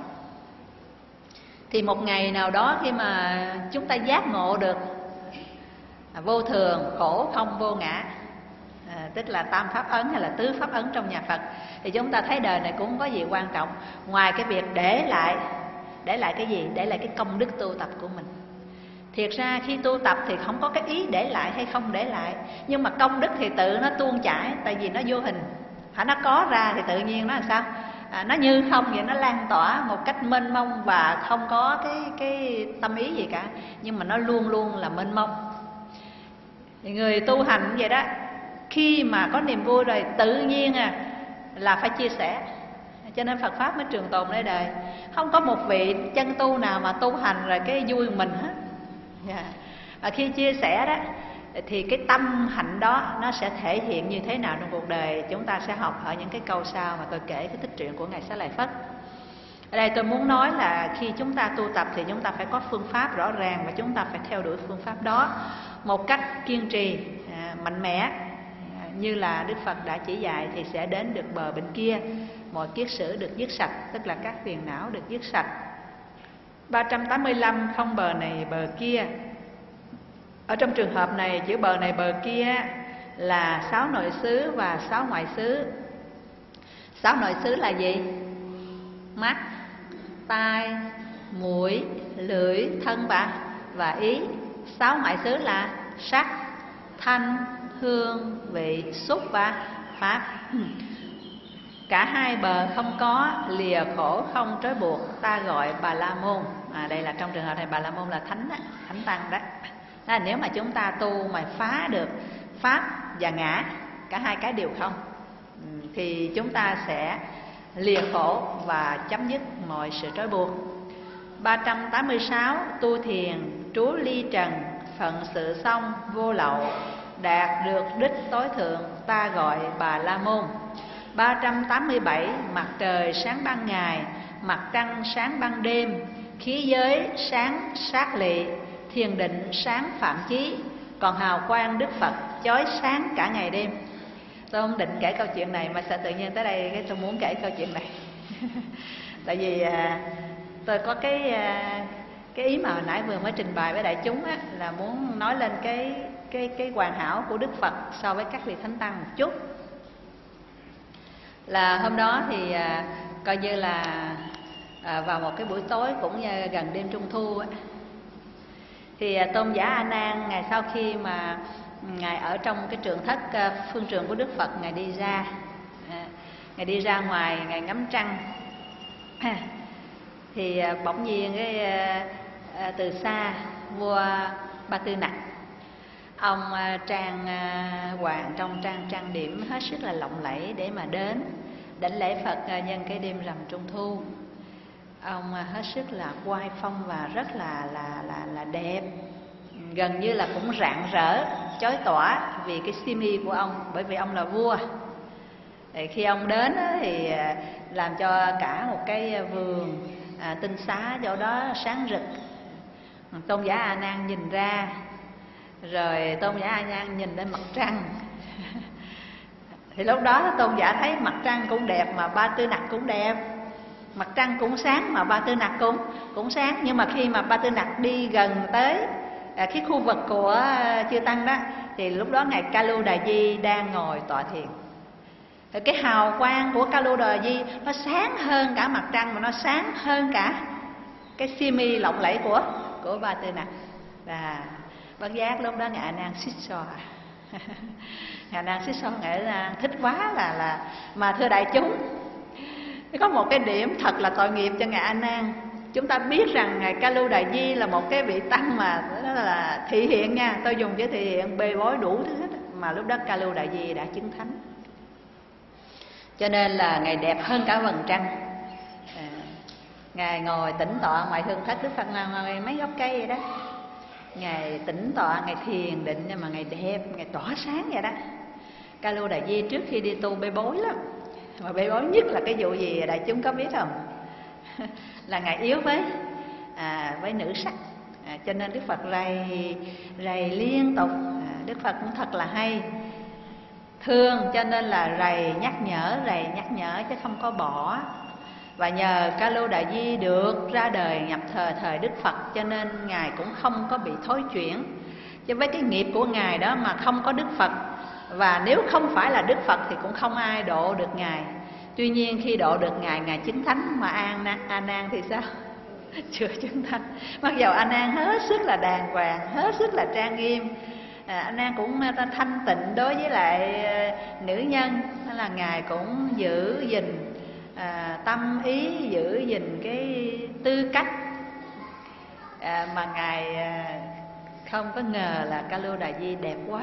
Speaker 3: Thì một ngày nào đó khi mà chúng ta giác ngộ được à, vô thường, khổ, không, vô ngã, à, tức là tam pháp ấn hay là tứ pháp ấn trong nhà Phật, thì chúng ta thấy đời này cũng không có gì quan trọng ngoài cái việc để lại để lại cái gì? Để lại cái công đức tu tập của mình. Thiệt ra khi tu tập thì không có cái ý để lại hay không để lại, nhưng mà công đức thì tự nó tuôn chảy, tại vì nó vô hình. Hả, nó có ra thì tự nhiên nó làm sao? À, nó như không vậy, nó lan tỏa một cách mênh mông và không có cái cái tâm ý gì cả, nhưng mà nó luôn luôn là mênh mông. Thì người tu hành vậy đó, khi mà có niềm vui rồi tự nhiên à là phải chia sẻ. Cho nên Phật Pháp mới trường tồn nơi đời. Không có một vị chân tu nào mà tu hành rồi cái vui mình hết. Yeah. Và khi chia sẻ đó thì cái tâm hạnh đó nó sẽ thể hiện như thế nào trong cuộc đời, chúng ta sẽ học ở những cái câu sau mà tôi kể cái tích truyện của Ngài Xá Lợi Phất. Ở đây tôi muốn nói là khi chúng ta tu tập thì chúng ta phải có phương pháp rõ ràng, và chúng ta phải theo đuổi phương pháp đó một cách kiên trì, à, mạnh mẽ, à, như là Đức Phật đã chỉ dạy, thì sẽ đến được bờ bên kia, mọi kiết sử được dứt sạch, tức là các phiền não được dứt sạch. Ba trăm tám mươi lăm không bờ này bờ kia. Ở trong trường hợp này, chữ bờ này bờ kia là sáu nội xứ và sáu ngoại xứ. Sáu nội xứ là gì? Mắt, tai, mũi, lưỡi, thân và và ý. Sáu ngoại xứ là sắc, thanh, hương, vị, xúc và pháp. Cả hai bờ không có, lìa khổ không trói buộc, ta gọi Bà La Môn. À, đây là trong trường hợp này Bà La Môn là thánh đó, thánh tăng đó. Đó, nếu mà chúng ta tu mà phá được pháp và ngã, cả hai cái đều không, thì chúng ta sẽ lìa khổ và chấm dứt mọi sự trói buộc. Ba trăm tám mươi sáu tu thiền trú ly trần, phận sự xong vô lậu, đạt được đích tối thượng, ta gọi Bà La Môn. Ba trăm tám mươi bảy mặt trời sáng ban ngày, mặt trăng sáng ban đêm, khí giới sáng sát lị, thiền định sáng phạm chí, còn hào quang Đức Phật chói sáng cả ngày đêm. Tôi không định kể câu chuyện này mà sao tự nhiên tới đây cái tôi muốn kể câu chuyện này. Tại vì à, tôi có cái à, cái ý mà hồi nãy vừa mới trình bày với đại chúng á, là muốn nói lên cái cái cái hoàn hảo của Đức Phật so với các vị thánh tăng một chút. Là hôm đó thì à, coi như là à, vào một cái buổi tối cũng như gần đêm trung thu á, thì à, Tôn giả A Nan ngày sau khi mà ngài ở trong cái trường thất à, phương trường của Đức Phật, ngài đi ra à, ngài đi ra ngoài, ngài ngắm trăng. À, thì à, bỗng nhiên cái à, à, từ xa vua Ba Tư Nặc, ông à, trang à, hoàng trong trang trang điểm hết sức là lộng lẫy để mà đến đảnh lễ Phật à, nhân cái đêm rằm trung thu. Ông à, hết sức là oai phong và rất là là là là đẹp, gần như là cũng rạng rỡ, chói tỏa vì cái xiêm y của ông, bởi vì ông là vua. Thì khi ông đến á, thì à, làm cho cả một cái vườn à, tinh xá chỗ đó sáng rực. Tôn giả A Nan nhìn ra, rồi Tôn giả A Nan nhìn lên mặt trăng. Thì lúc đó Tôn giả thấy mặt trăng cũng đẹp mà Ba Tư Nặc cũng đẹp, mặt trăng cũng sáng mà Ba Tư Nặc cũng cũng sáng. Nhưng mà khi mà Ba Tư Nặc đi gần tới à, cái khu vực của à, chư tăng đó, thì lúc đó ngài Ca Lu Đà Di đang ngồi tọa thiền. Thì cái hào quang của Ca Lu Đà Di nó sáng hơn cả mặt trăng, mà nó sáng hơn cả cái xiêm y lộng lẫy của của Ba Tư Nặc. Và bất giác lúc đó ngài A Nan xích xoa. Ngài A Nan xích xoa, ngài A Nan thích quá là là mà thưa đại chúng, có một cái điểm thật là tội nghiệp cho ngài A Nan. Chúng ta biết rằng ngài Ca Lu Đà Di là một cái vị tăng mà đó là thị hiện nha, tôi dùng chữ thị hiện, bê bối đủ thứ hết, mà lúc đó Ca Lu Đà Di đã chứng thánh, cho nên là ngài đẹp hơn cả vầng trăng. À, ngài ngồi tĩnh tọa ngoài hương thất Đức Phật, ngồi mấy gốc cây vậy đó, ngài tĩnh tọa, ngài thiền định, nhưng mà ngài đẹp, ngài tỏa sáng vậy đó. Ca Lu Đà Di trước khi đi tu bê bối lắm, mà bê bối nhất là cái vụ gì đại chúng có biết không? Là ngài yếu với à, với nữ sắc, à, cho nên Đức Phật rầy rầy liên tục, à, Đức Phật cũng thật là hay, thương cho nên là rầy nhắc nhở, rầy nhắc nhở chứ không có bỏ. Và nhờ Ca Lô Đà Di được ra đời nhập thời thời Đức Phật cho nên Ngài cũng không có bị thối chuyển. Chứ với cái nghiệp của Ngài đó mà không có Đức Phật, và nếu không phải là Đức Phật thì cũng không ai độ được Ngài. Tuy nhiên khi độ được Ngài, Ngài chứng thánh, mà An A Nan thì sao? Chưa chứng thánh. Mặc dầu A Nan hết sức là đàng hoàng, hết sức là trang nghiêm, à, A Nan cũng thanh tịnh đối với lại nữ nhân, nên là Ngài cũng giữ gìn à, tâm ý, giữ gìn cái tư cách, à, mà Ngài à, không có ngờ là Ca Lô Đà Di đẹp quá.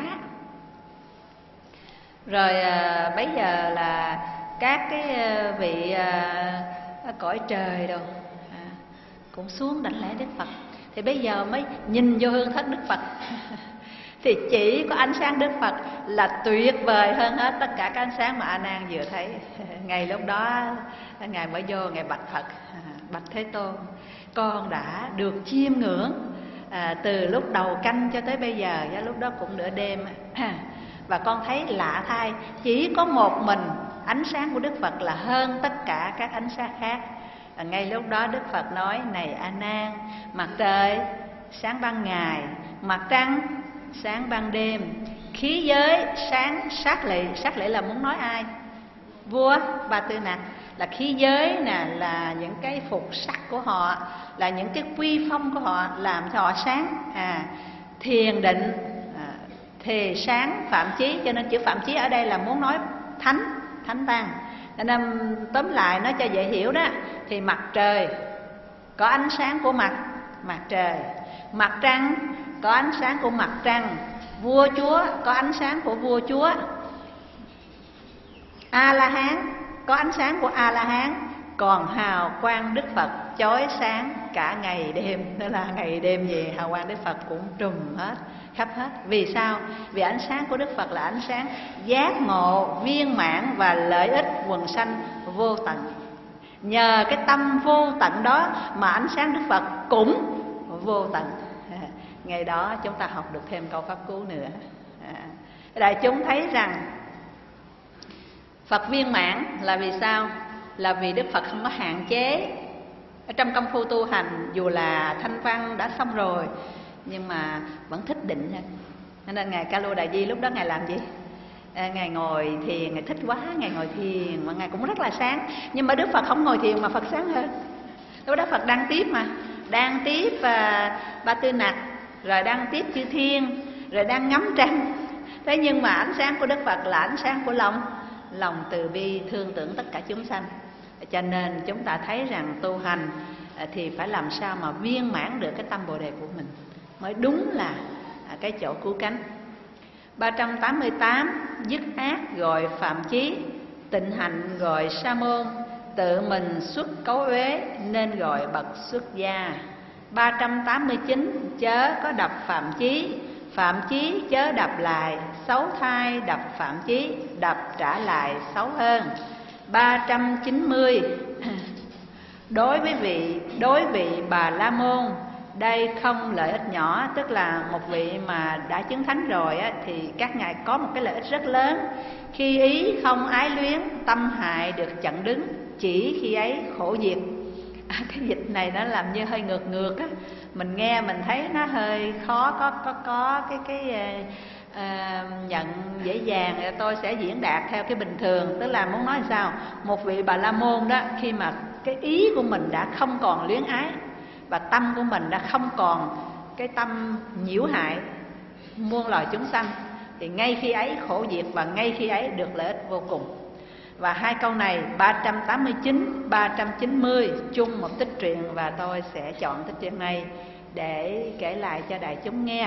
Speaker 3: Rồi à, bấy giờ là các cái vị à, cõi trời đâu à, cũng xuống đảnh lễ Đức Phật. Thì bây giờ mới nhìn vô hương thất Đức Phật thì chỉ có ánh sáng Đức Phật là tuyệt vời hơn hết tất cả các ánh sáng mà A Nan vừa thấy. Ngày lúc đó Ngài mới vô, Ngài bạch Phật: bạch Thế Tôn, con đã được chiêm ngưỡng à, từ lúc đầu canh cho tới bây giờ, lúc đó cũng nửa đêm, và con thấy lạ thay, chỉ có một mình ánh sáng của Đức Phật là hơn tất cả các ánh sáng khác. À, ngay lúc đó Đức Phật nói: này A Nan, mặt trời sáng ban ngày, mặt trăng sáng ban đêm, khí giới sáng sát lệ. Sát lệ là muốn nói ai? Vua Ba Tư Nặc. Là khí giới nè, là những cái phục sắc của họ, là những cái quy phong của họ làm cho họ sáng. À, thiền định à, thì sáng phạm chí, cho nên chữ phạm chí ở đây là muốn nói thánh, thánh tăng. Nên tóm lại nói cho dễ hiểu đó, thì mặt trời có ánh sáng của mặt mặt trời, mặt trăng có ánh sáng của mặt trăng, vua chúa có ánh sáng của vua chúa, A La Hán có ánh sáng của A La Hán, còn hào quang Đức Phật chói sáng cả ngày đêm. Tức là ngày đêm gì hào quang Đức Phật cũng trùm hết, khắp hết. Vì sao? Vì ánh sáng của Đức Phật là ánh sáng giác ngộ, viên mãn và lợi ích quần sanh vô tận. Nhờ cái tâm vô tận đó mà ánh sáng Đức Phật cũng vô tận. Ngày đó chúng ta học được thêm câu pháp cú nữa. Đại chúng thấy rằng Phật viên mãn là vì sao? Là vì Đức Phật không có hạn chế. Ở trong công phu tu hành, dù là thanh văn đã xong rồi nhưng mà vẫn thích định. Nên Ngài Ca Lô Đà Di lúc đó Ngài làm gì? À, Ngài ngồi thiền, Ngài thích quá, Ngài ngồi thiền mà Ngài cũng rất là sáng. Nhưng mà Đức Phật không ngồi thiền mà Phật sáng hơn. Lúc đó Phật đang tiếp mà, đang tiếp và Ba Tư Nặc, rồi đang tiếp chư thiên, rồi đang ngắm trăng. Thế nhưng mà ánh sáng của Đức Phật là ánh sáng của lòng lòng từ bi thương tưởng tất cả chúng sanh. Cho nên chúng ta thấy rằng tu hành thì phải làm sao mà viên mãn được cái tâm Bồ Đề của mình, mới đúng là cái chỗ cứu cánh. Ba trăm tám mươi tám, dứt ác gọi phạm chí, tịnh hạnh gọi sa môn, tự mình xuất cấu uế nên gọi bậc xuất gia. Ba trăm tám mươi chín, chớ có đập phạm chí, phạm chí chớ đập lại, xấu thai đập phạm chí, đập trả lại xấu hơn. Ba trăm chín mươi, đối với vị đối vị Bà La Môn, đây không lợi ích nhỏ. Tức là một vị mà đã chứng thánh rồi á, thì các ngài có một cái lợi ích rất lớn. Khi ý không ái luyến, tâm hại được chặn đứng, chỉ khi ấy khổ diệt. À, cái dịch này nó làm như hơi ngược ngược á, mình nghe mình thấy nó hơi khó có có có cái cái uh, nhận dễ dàng. Tôi sẽ diễn đạt theo cái bình thường, tức là muốn nói sao? Một vị Bà La Môn đó, khi mà cái ý của mình đã không còn luyến ái và tâm của mình đã không còn cái tâm nhiễu hại muôn loài chúng sanh, thì ngay khi ấy khổ diệt và ngay khi ấy được lợi ích vô cùng. Và hai câu này ba trăm tám mươi chín, ba trăm chín mươi chung một tích truyện, và tôi sẽ chọn tích truyện này để kể lại cho đại chúng nghe.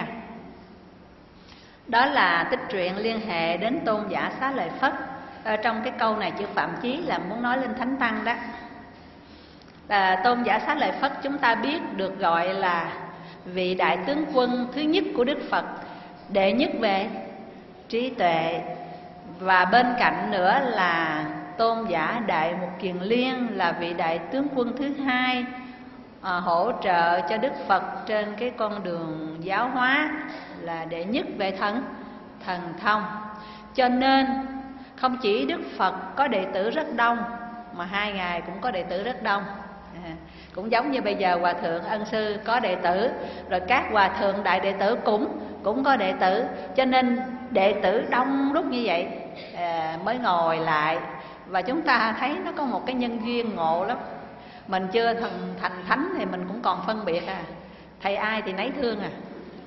Speaker 3: Đó là tích truyện liên hệ đến tôn giả Xá Lợi Phất. Ở trong cái câu này chữ phạm chí là muốn nói lên thánh tăng đó. À, tôn giả Xá Lợi Phất chúng ta biết được gọi là vị đại tướng quân thứ nhất của Đức Phật, đệ nhất về trí tuệ. Và bên cạnh nữa là tôn giả Đại Mục Kiền Liên là vị đại tướng quân thứ hai, à, hỗ trợ cho Đức Phật trên cái con đường giáo hóa, là đệ nhất về thần. thần thông. Cho nên không chỉ Đức Phật có đệ tử rất đông, mà hai ngài cũng có đệ tử rất đông. À, cũng giống như bây giờ Hòa Thượng Ân Sư có đệ tử, rồi các Hòa Thượng Đại Đệ Tử cũng cũng có đệ tử. Cho nên đệ tử đông đúc như vậy à, mới ngồi lại. Và chúng ta thấy nó có một cái nhân duyên ngộ lắm. Mình chưa thành, thành thánh thì mình cũng còn phân biệt à, thầy ai thì nấy thương à.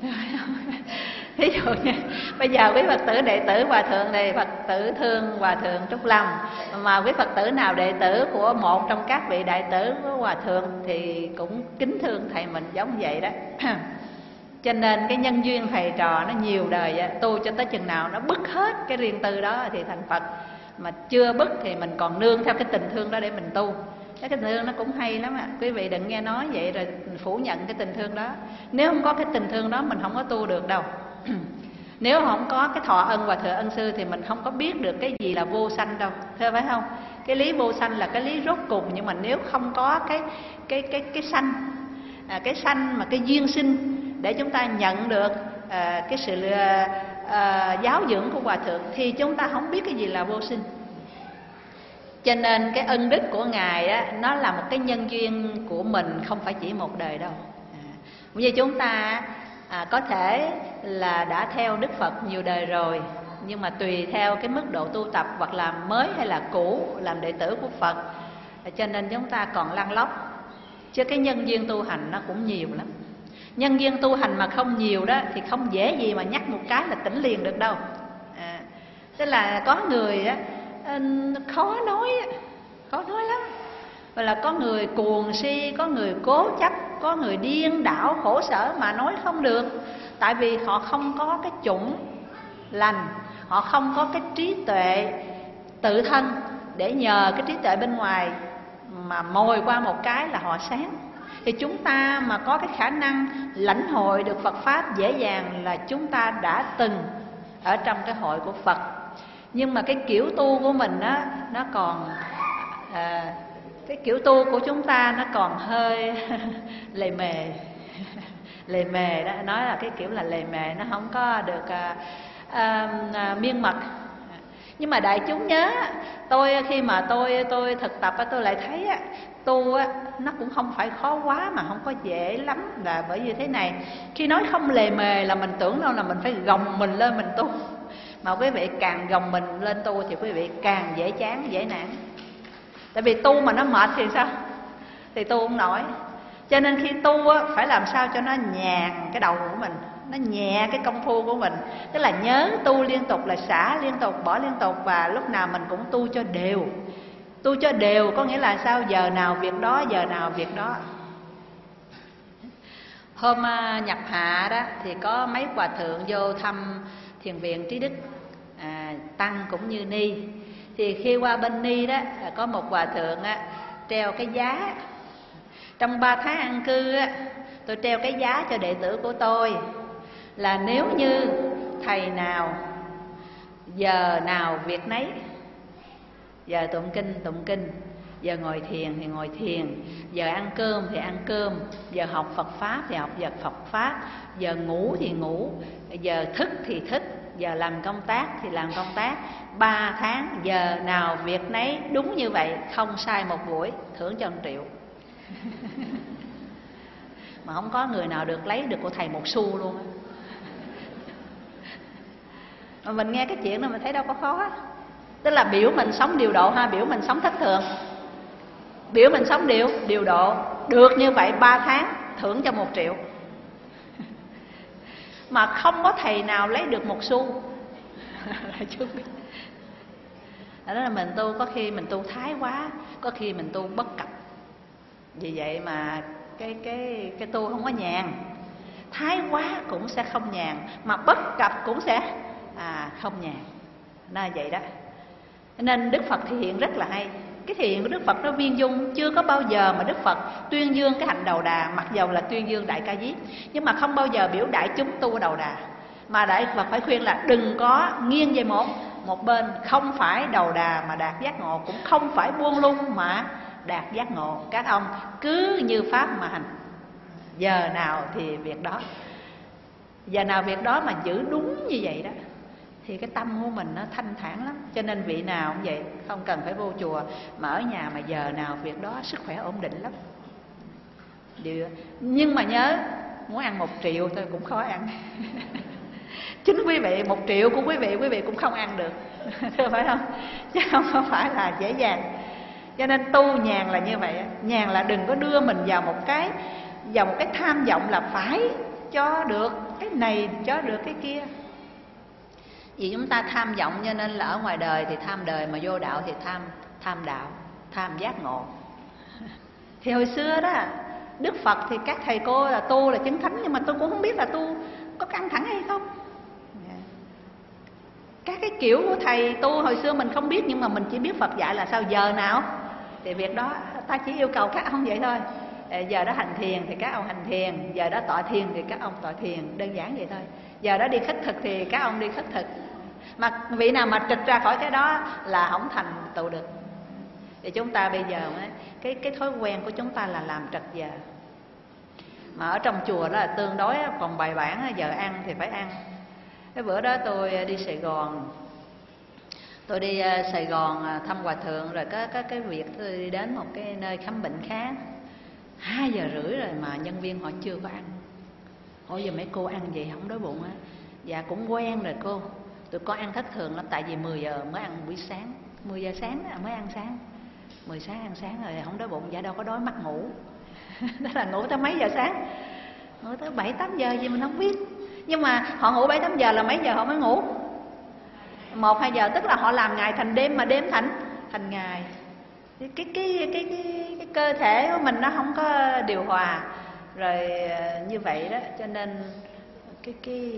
Speaker 3: Ví dụ như bây giờ quý Phật tử đệ tử Hòa Thượng này, Phật tử thương Hòa Thượng Trúc Lâm, mà quý Phật tử nào đệ tử của một trong các vị đại tử của Hòa Thượng thì cũng kính thương thầy mình giống vậy đó. Cho nên cái nhân duyên thầy trò nó nhiều đời, tu cho tới chừng nào nó bứt hết cái riêng tư đó thì thành Phật. Mà chưa bứt thì mình còn nương theo cái tình thương đó để mình tu. Cái tình thương nó cũng hay lắm ạ. Quý vị đừng nghe nói vậy rồi phủ nhận cái tình thương đó. Nếu không có cái tình thương đó mình không có tu được đâu. Nếu không có cái thọ ân Hòa Thượng Ân Sư thì mình không có biết được cái gì là vô sanh đâu, thưa phải không? Cái lý vô sanh là cái lý rốt cùng, nhưng mà nếu không có cái cái cái cái sanh, à, cái sanh mà cái duyên sinh để chúng ta nhận được à, cái sự à, à, giáo dưỡng của Hòa Thượng thì chúng ta không biết cái gì là vô sinh. Cho nên cái ân đức của Ngài á, nó là một cái nhân duyên của mình, không phải chỉ một đời đâu. À, như chúng ta à, có thể là đã theo Đức Phật nhiều đời rồi, nhưng mà tùy theo cái mức độ tu tập hoặc là mới hay là cũ làm đệ tử của Phật, cho nên chúng ta còn lăn lóc. Chứ cái nhân duyên tu hành nó cũng nhiều lắm. Nhân duyên tu hành mà không nhiều đó thì không dễ gì mà nhắc một cái là tỉnh liền được đâu. À, tức là có người á, khó nói, khó nói lắm. Và là có người cuồng si, có người cố chấp, có người điên đảo khổ sở mà nói không được. Tại vì họ không có cái chủng lành, họ không có cái trí tuệ tự thân để nhờ cái trí tuệ bên ngoài mà mồi qua một cái là họ sáng. Thì chúng ta mà có cái khả năng lãnh hội được Phật Pháp dễ dàng là chúng ta đã từng ở trong cái hội của Phật. Nhưng mà cái kiểu tu của mình á, nó còn à, cái kiểu tu của chúng ta nó còn hơi lề mề. Lề mề đó, nói là cái kiểu là lề mề, nó không có được à, à, à, miên mật. Nhưng mà đại chúng nhớ, tôi khi mà tôi tôi thực tập tôi lại thấy á, tu á, nó cũng không phải khó quá mà không có dễ lắm. Là bởi vì thế này, khi nói không lề mề là mình tưởng đâu là mình phải gồng mình lên mình tu. Mà quý vị càng gồng mình lên tu thì quý vị càng dễ chán, dễ nản. Tại vì tu mà nó mệt thì sao? Thì tu không nổi. Cho nên khi tu á, phải làm sao cho nó nhàn cái đầu của mình, nó nhẹ cái công phu của mình. Tức là nhớ tu liên tục, là xả liên tục, bỏ liên tục. Và lúc nào mình cũng tu cho đều. Tu cho đều có nghĩa là sao? Giờ nào việc đó, giờ nào việc đó. Hôm nhập hạ đó thì có mấy hòa thượng vô thăm thiền viện Trí Đức, à, tăng cũng như ni. Thì khi qua bên ni đó có một hòa thượng á, treo cái giá. Trong ba tháng an cư á, tôi treo cái giá cho đệ tử của tôi là nếu như thầy nào giờ nào việc nấy, giờ tụng kinh tụng kinh, giờ ngồi thiền thì ngồi thiền, giờ ăn cơm thì ăn cơm, giờ học Phật Pháp thì học Phật Phật Pháp, giờ ngủ thì ngủ, giờ thức thì thức, giờ làm công tác thì làm công tác. Ba tháng giờ nào việc nấy đúng như vậy, không sai một buổi, thưởng cho một triệu. Mà không có người nào được lấy được của thầy một xu luôn á. Mà mình nghe cái chuyện đó mình thấy đâu có khó. Tức là biểu mình sống điều độ ha, biểu mình sống thất thường, biểu mình sống điều điều độ được như vậy, ba tháng thưởng cho một triệu. Mà không có thầy nào lấy được một xu. Đó là mình tu, có khi mình tu thái quá, có khi mình tu bất cập. Vì vậy mà cái cái cái tu không có nhàn. Thái quá cũng sẽ không nhàn, mà bất cập cũng sẽ à, không nhàn. Nó là vậy đó. Nên Đức Phật thể hiện rất là hay. Cái thể hiện của Đức Phật nó viên dung. Chưa có bao giờ mà Đức Phật tuyên dương cái hạnh đầu đà, mặc dầu là tuyên dương Đại Ca Diếp, nhưng mà không bao giờ biểu đại chúng tu đầu đà. Mà Đại Phật phải khuyên là đừng có nghiêng về một một bên, không phải đầu đà mà đạt giác ngộ, cũng không phải buông lung mà đạt giác ngộ. Các ông cứ như Pháp mà hành, giờ nào thì việc đó, giờ nào việc đó mà giữ đúng như vậy đó. thì cái tâm của mình nó thanh thản lắm. Cho nên vị nào cũng vậy, không cần phải vô chùa, mà ở nhà mà giờ nào việc đó, sức khỏe ổn định lắm. Điều... nhưng mà nhớ, muốn ăn một triệu thôi cũng khó ăn. Chính quý vị, một triệu của quý vị, quý vị cũng không ăn được. Thưa phải không? Chứ không phải là dễ dàng. Cho nên tu nhàn là như vậy. Nhàn là đừng có đưa mình vào một cái vào một cái tham vọng là phải cho được cái này, cho được cái kia. Vì chúng ta tham vọng, cho nên là ở ngoài đời thì tham đời, mà vô đạo thì tham tham đạo, tham giác ngộ. Thì hồi xưa đó, Đức Phật thì các thầy cô là tu là chứng thánh, nhưng mà tôi cũng không biết là tu có căng thẳng hay không. Các cái kiểu của thầy tu hồi xưa mình không biết, nhưng mà mình chỉ biết Phật dạy là sao, giờ nào thì việc đó ta chỉ yêu cầu các ông vậy thôi. Giờ đó hành thiền thì các ông hành thiền, giờ đó tọa thiền thì các ông tọa thiền, đơn giản vậy thôi. Giờ đó đi khất thực thì các ông đi khất thực. Mà vị nào mà trịch ra khỏi cái đó là không thành tựu được. Thì chúng ta bây giờ cái cái thói quen của chúng ta là làm trật giờ. Mà ở trong chùa đó là tương đối còn bài bản, giờ ăn thì phải ăn. Cái bữa đó tôi đi Sài Gòn, tôi đi Sài Gòn thăm hòa thượng, rồi có, có cái việc tôi đi đến một cái nơi khám bệnh khác. Hai giờ rưỡi rồi mà nhân viên họ chưa có ăn. Ủa giờ mấy cô ăn gì không đói bụng á? Dạ cũng quen rồi cô, tụi con ăn thất thường lắm, tại vì mười giờ mới ăn buổi sáng, mười giờ sáng đó, mới ăn sáng, mười sáng ăn sáng rồi không đói bụng. Dạ đâu có đói, mắc ngủ. Đó là ngủ tới mấy giờ sáng? Ngủ tới bảy tám giờ gì mình không biết. Nhưng mà họ ngủ bảy tám giờ là mấy giờ họ mới ngủ? Một hai giờ, tức là họ làm ngày thành đêm, mà đêm thành thành ngày. Cái cái cái cái cái, cái cơ thể của mình nó không có điều hòa rồi như vậy đó, cho nên cái cái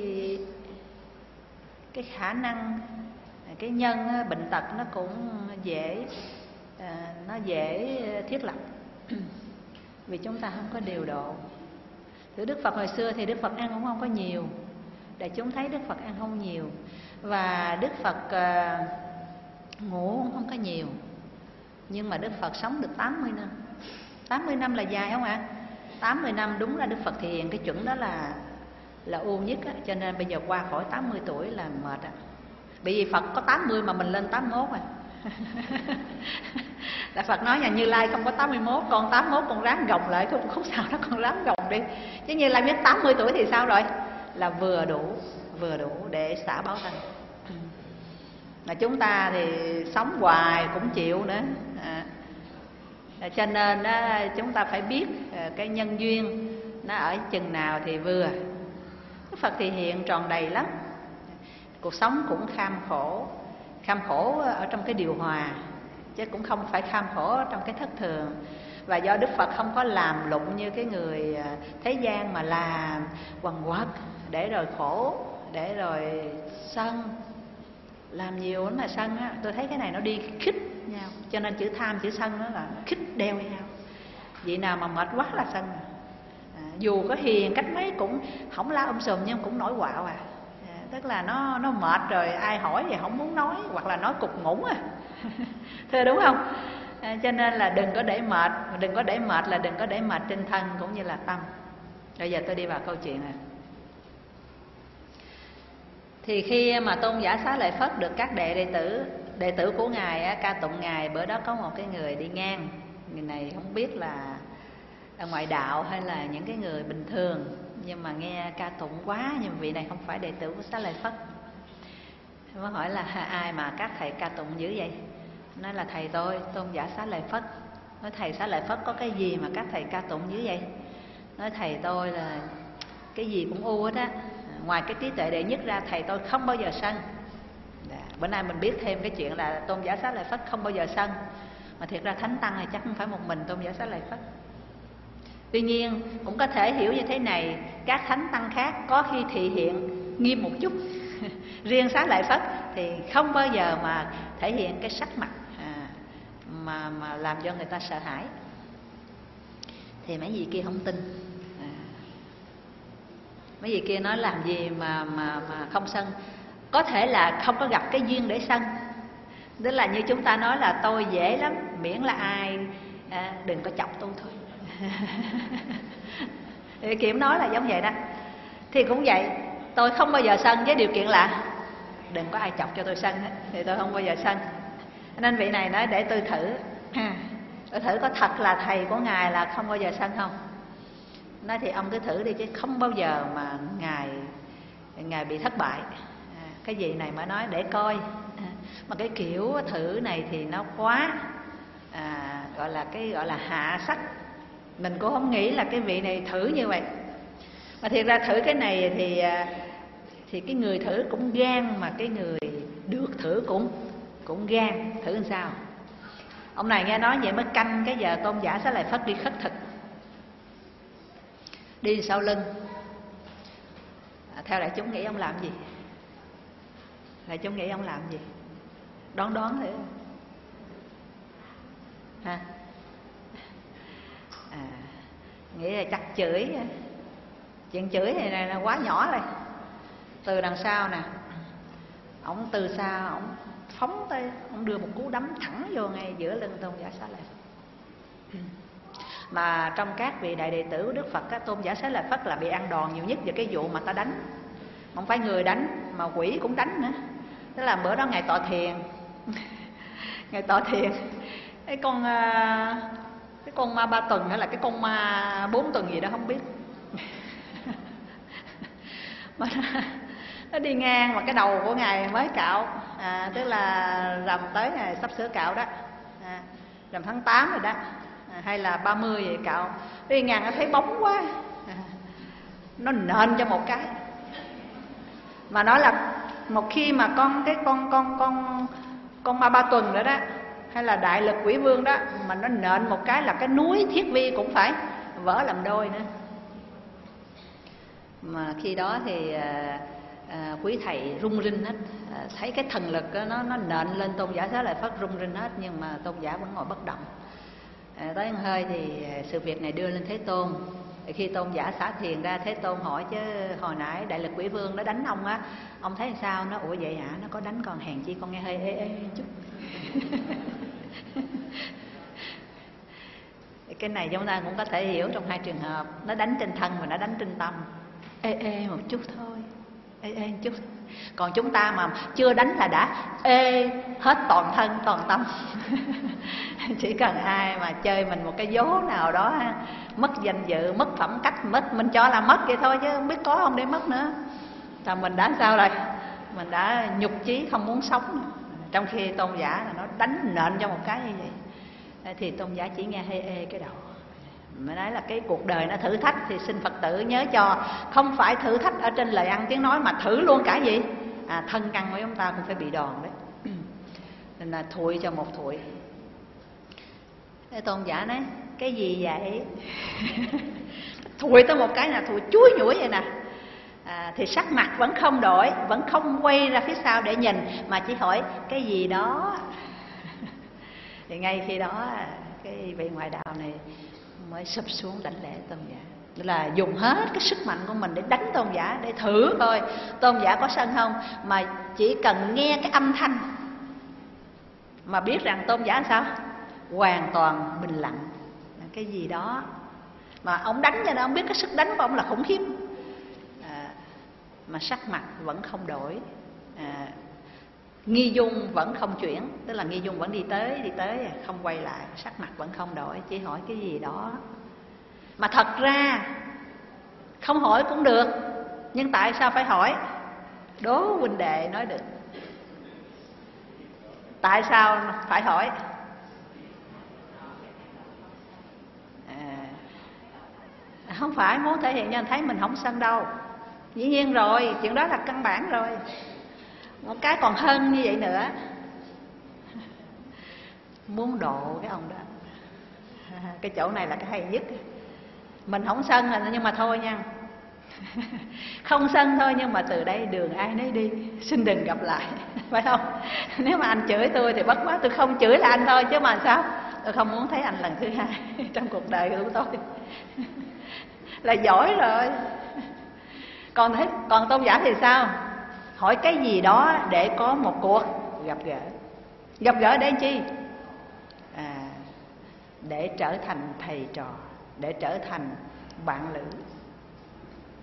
Speaker 3: cái khả năng cái nhân bệnh tật nó cũng dễ nó dễ thiết lập. Vì chúng ta không có điều độ. Từ Đức Phật hồi xưa thì Đức Phật ăn cũng không có nhiều, để chúng thấy Đức Phật ăn không nhiều, và Đức Phật uh, ngủ cũng không có nhiều. Nhưng mà Đức Phật sống được tám mươi năm. Tám mươi năm là dài không ạ? Tám mươi năm đúng là Đức Phật thể hiện cái chuẩn đó là là ưu nhất á. Cho nên bây giờ qua khỏi tám mươi tuổi là mệt á. Bởi vì Phật có tám mươi mà mình lên tám mươi mốt rồi. Là Phật nói nhà Như Lai không có tám mươi mốt, còn tám mươi mốt còn ráng gồng lại, cũng không sao, nó còn ráng gồng đi. Chứ Như Lai biết tám mươi tuổi thì sao rồi? Là vừa đủ, vừa đủ để xả báo thân. Mà chúng ta thì sống hoài cũng chịu nữa. À, cho nên đó, chúng ta phải biết cái nhân duyên nó ở chừng nào thì vừa. Đức Phật thì hiện tròn đầy lắm. Cuộc sống cũng kham khổ, kham khổ ở trong cái điều hòa, chứ cũng không phải kham khổ trong cái thất thường. Và do Đức Phật không có làm lụng như cái người thế gian mà làm quằn quật để rồi khổ, để rồi sân, làm nhiều lắm là sân á. Tôi thấy cái này nó đi khích nhau, cho nên chữ tham chữ sân đó là khích đeo nhau. Vị nào mà mệt quá là sân à. À, dù có hiền cách mấy cũng không la um sùm nhưng cũng nổi quạo à. À, tức là nó nó mệt rồi ai hỏi thì không muốn nói, hoặc là nói cục ngủng à. Thưa đúng không? À, cho nên là đừng có để mệt, đừng có để mệt là đừng có để mệt trên thân cũng như là tâm. Bây giờ tôi đi vào câu chuyện này. Thì khi mà Tôn giả Xá Lợi Phất được các đệ đệ tử đệ tử của ngài ca tụng ngài, bữa đó có một cái người đi ngang, người này không biết là ở ngoại đạo hay là những cái người bình thường, nhưng mà nghe ca tụng quá, nhưng vị này không phải đệ tử của Xá Lợi Phất. Mới hỏi là ai mà các thầy ca tụng dữ vậy? Nói là thầy tôi, Tôn giả Xá Lợi Phất. Nói thầy Xá Lợi Phất có cái gì mà các thầy ca tụng dữ vậy? Nói thầy tôi là cái gì cũng u hết á, ngoài cái trí tuệ đệ nhất ra thầy tôi không bao giờ sân. Bữa nay mình biết thêm cái chuyện là Tôn giả Xá Lợi Phất không bao giờ sân. Mà thiệt ra Thánh Tăng này chắc không phải một mình Tôn giả Xá Lợi Phất. Tuy nhiên cũng có thể hiểu như thế này, các Thánh Tăng khác có khi thị hiện nghiêm một chút. Riêng Xá Lợi Phất thì không bao giờ mà thể hiện cái sắc mặt à, mà, mà làm cho người ta sợ hãi. Thì mấy vị kia không tin. à, Mấy vị kia nói làm gì mà, mà, mà không sân. Có thể là không có gặp cái duyên để sân. Tức là như chúng ta nói là tôi dễ lắm, miễn là ai à, đừng có chọc tôi thôi. Kiểu nói là giống vậy đó. Thì cũng vậy, tôi không bao giờ sân với điều kiện là đừng có ai chọc cho tôi sân hết, thì tôi không bao giờ sân. Nên vị này nói để tôi thử, tôi thử có thật là thầy của ngài là không bao giờ sân không? Nói thì ông cứ thử đi chứ không bao giờ mà ngài ngài bị thất bại. À, cái gì này mới nói để coi. À, mà cái kiểu thử này thì nó quá à, gọi là cái gọi là hạ sắc. Mình cũng không nghĩ là cái vị này thử như vậy. Mà thiệt ra thử cái này thì thì cái người thử cũng gan, mà cái người được thử cũng cũng gan. Thử làm sao? Ông này nghe nói vậy mới canh cái giờ Tôn giả Xá Lợi Phất đi khất thực, đi sau lưng. À, theo đại chúng nghĩ ông làm gì? Đại chúng nghĩ ông làm gì? Đoán đoán thử. Ha? À, nghĩ là chắc chửi. Chuyện chửi này, này là quá nhỏ rồi. Từ đằng sau nè, ông từ xa ông phóng tay, ông đưa một cú đấm thẳng vô ngay giữa lưng Tôn giả Xá Lợi Phất. Mà trong các vị đại đệ tử của Đức Phật, Tôn giả Xá Lợi Phất là bị ăn đòn nhiều nhất về cái vụ mà ta đánh. Không phải người đánh mà quỷ cũng đánh nữa. Tức là bữa đó ngài tọa thiền ngài tọa thiền cái con cái con ma ba tuần hay là cái con ma bốn tuần gì đó không biết mà nó, nó đi ngang mà cái đầu của ngài mới cạo, à, tức là rằm tới ngày sắp sửa cạo đó, à, rằm tháng tám rồi đó, à, hay là ba mươi vậy cạo. Đi ngang nó thấy bóng quá, à, nó nện cho một cái. Mà nói là một khi mà con cái con con con con ma ba tuần đó đó, hay là đại lực quỷ vương đó, mà nó nện một cái là cái núi Thiết Vi cũng phải vỡ làm đôi nữa. Mà khi đó thì à, à, quý thầy rung rinh hết, à, thấy cái thần lực đó, nó nó nện lên Tôn giả Xá Lợi Phất rung rinh hết, nhưng mà Tôn giả vẫn ngồi bất động. À, tới một hơi thì sự việc này đưa lên Thế Tôn. Khi Tôn giả xả thiền ra, Thế Tôn hỏi chứ hồi nãy đại lực quỷ vương nó đánh ông á, ông thấy sao? Nó ủa vậy hả? Nó có đánh con, hèn chi con nghe hơi ê ê chút. Cái này chúng ta cũng có thể hiểu trong hai trường hợp, nó đánh trên thân và nó đánh trên tâm. Ê ê một chút thôi, ê ê một chút. Còn chúng ta mà chưa đánh là đã ê hết toàn thân toàn tâm. Chỉ cần ai mà chơi mình một cái vố nào đó, mất danh dự, mất phẩm cách, mất mình cho là mất vậy thôi, chứ không biết có không để mất nữa. Thì mình đã sao rồi? Mình đã nhục chí không muốn sống nữa. Trong khi Tôn giả là nó đánh nện cho một cái như vậy, thì Tôn giả chỉ nghe hê ê cái đầu. Mới nói là cái cuộc đời nó thử thách, thì xin Phật tử nhớ cho, không phải thử thách ở trên lời ăn tiếng nói, mà thử luôn cả gì? À, thân căn của chúng ta cũng phải bị đòn đấy. Nên là thụi cho một thụi. Thế Tôn giả nói cái gì vậy? Thụi tới một cái là thụi chuối nhủi vậy nè. À, thì sắc mặt vẫn không đổi, vẫn không quay ra phía sau để nhìn, mà chỉ hỏi cái gì đó. Thì ngay khi đó cái vị ngoại đạo này mới sụp xuống đảnh lễ Tôn giả. Tức là dùng hết cái sức mạnh của mình để đánh Tôn giả, để thử coi Tôn giả có sân không. Mà chỉ cần nghe cái âm thanh mà biết rằng Tôn giả sao? Hoàn toàn bình lặng. Cái gì đó mà ông đánh cho nên ông biết cái sức đánh của ông là khủng khiếp, à, mà sắc mặt vẫn không đổi, à, nghi dung vẫn không chuyển. Tức là nghi dung vẫn đi tới đi tới không quay lại, sắc mặt vẫn không đổi, chỉ hỏi cái gì đó. Mà thật ra không hỏi cũng được, nhưng tại sao phải hỏi? Đố huynh đệ nói được. Tại sao phải hỏi? À, không phải muốn thể hiện cho anh thấy mình không sân đâu. Dĩ nhiên rồi, chuyện đó là căn bản rồi. Một cái còn hơn như vậy nữa, muốn độ cái ông đó. Cái chỗ này là cái hay nhất. Mình không sân rồi, nhưng mà thôi nha. Không sân thôi, nhưng mà từ đây đường ai nấy đi, xin đừng gặp lại. Phải không? Nếu mà anh chửi tôi thì bất quá tôi không chửi là anh thôi, chứ mà sao? Tôi không muốn thấy anh lần thứ hai trong cuộc đời của tôi. Là giỏi rồi. Còn thế, còn Tôn giả thì sao? Hỏi cái gì đó để có một cuộc gặp gỡ. Gặp gỡ để chi? À, để trở thành thầy trò, để trở thành bạn lữ.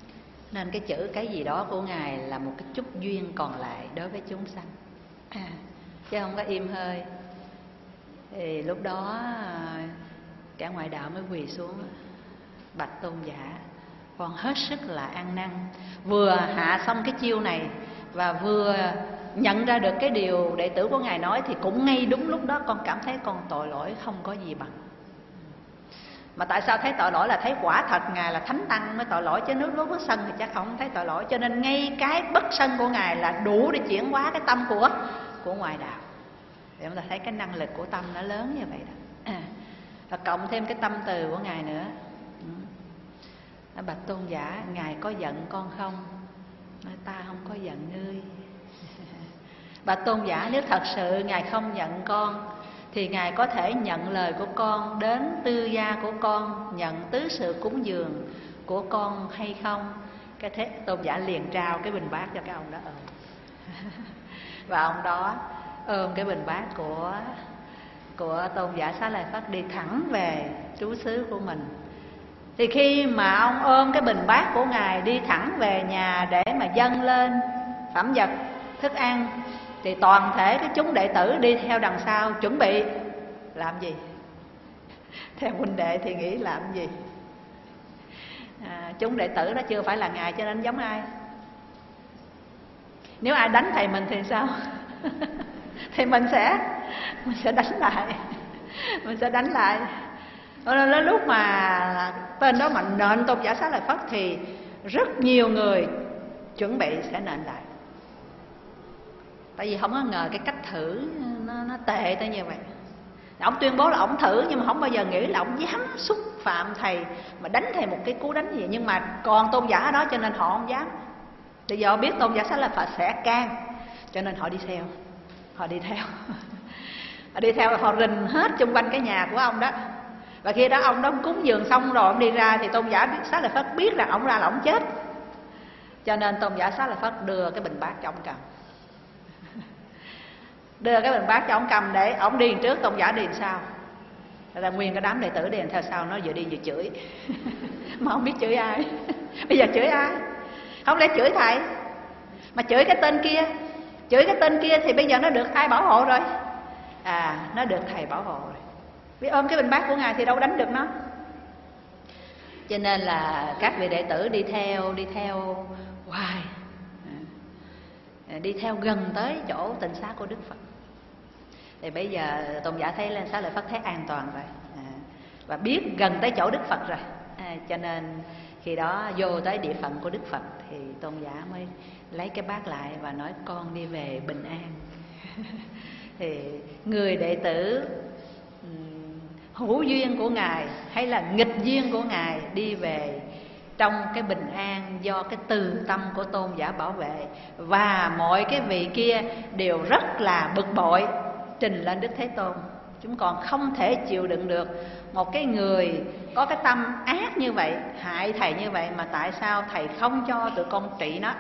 Speaker 3: Nên cái chữ cái gì đó của Ngài là một cái chút duyên còn lại đối với chúng sanh, à, chứ không có im hơi. Thì lúc đó cả ngoại đạo mới quỳ xuống bạch tôn giả: con hết sức là ăn năn, vừa hạ xong cái chiêu này và vừa nhận ra được cái điều đệ tử của Ngài nói, thì cũng ngay đúng lúc đó con cảm thấy con tội lỗi không có gì bằng. Mà tại sao thấy tội lỗi? Là thấy quả thật Ngài là thánh tăng mới tội lỗi, chứ nếu đối với sân thì chắc không thấy tội lỗi. Cho nên ngay cái bất sân của Ngài là đủ để chuyển hóa cái tâm của của ngoại đạo, để chúng ta thấy cái năng lực của tâm nó lớn như vậy đó. À, và cộng thêm cái tâm từ của Ngài nữa. Ừ. Bạch tôn giả, Ngài có giận con không? Nói: ta không có giận ngươi. Bạch tôn giả, nếu thật sự Ngài không giận con thì Ngài có thể nhận lời của con, đến tư gia của con, nhận tứ sự cúng dường của con hay không? Cái thế tôn giả liền trao cái bình bát cho cái ông đó ôm. Và ông đó ôm cái bình bát của của tôn giả Xá Lợi Phất đi thẳng về trú xứ của mình. Thì khi mà ông ôm cái bình bát của Ngài đi thẳng về nhà để mà dâng lên phẩm vật thức ăn, thì toàn thể cái chúng đệ tử đi theo đằng sau chuẩn bị làm gì? Theo huynh đệ thì nghĩ làm gì? À, chúng đệ tử đó chưa phải là Ngài cho nên giống ai? Nếu ai đánh thầy mình thì sao? Thì mình sẽ mình sẽ đánh lại, mình sẽ đánh lại. Đến lúc mà tên đó mà nện tôn giả Xá Lợi Phất thì rất nhiều người chuẩn bị sẽ nện lại. Tại vì không có ngờ cái cách thử nó, nó tệ tới như vậy. Ông tuyên bố là ông thử, nhưng mà không bao giờ nghĩ là ông dám xúc phạm thầy mà đánh thầy một cái cú đánh gì. Nhưng mà còn tôn giả đó cho nên họ không dám. Bây giờ họ biết tôn giả Xá Lợi Phật sẽ can, cho nên họ đi theo. Họ đi theo Họ đi theo, họ rình hết xung quanh cái nhà của ông đó. Và khi đó ông đó cúng dường xong rồi ông đi ra, thì tôn giả Xá Lợi Phất biết rằng ông ra là ông chết. Cho nên tôn giả Xá Lợi Phất đưa cái bình bát cho ông cầm. Đưa cái bình bát cho ông cầm để ông đi trước, tôn giả đi sau. Là nguyên cái đám đệ tử đi theo sau, nó vừa đi vừa chửi. Mà không biết chửi ai. Bây giờ chửi ai? Không lẽ chửi thầy, mà chửi cái tên kia. Chửi cái tên kia thì bây giờ nó được ai bảo hộ rồi? À, nó được thầy bảo hộ rồi. Vì ôm cái bình bát của Ngài thì đâu đánh được nó. Cho nên là các vị đệ tử đi theo, đi theo hoài, đi theo gần tới chỗ tịnh xá của Đức Phật. Thì bây giờ tôn giả thấy lên Xá Lợi Phất thấy an toàn rồi, à, và biết gần tới chỗ Đức Phật rồi, à, cho nên khi đó vô tới địa phận của Đức Phật thì tôn giả mới lấy cái bát lại và nói: con đi về bình an. Thì người đệ tử hữu duyên của Ngài hay là nghịch duyên của Ngài đi về trong cái bình an do cái từ tâm của tôn giả bảo vệ. Và mọi cái vị kia đều rất là bực bội trình lên Đức Thế Tôn. Chúng còn không thể chịu đựng được một cái người có cái tâm ác như vậy, hại thầy như vậy, mà tại sao thầy không cho tụi con trị nó?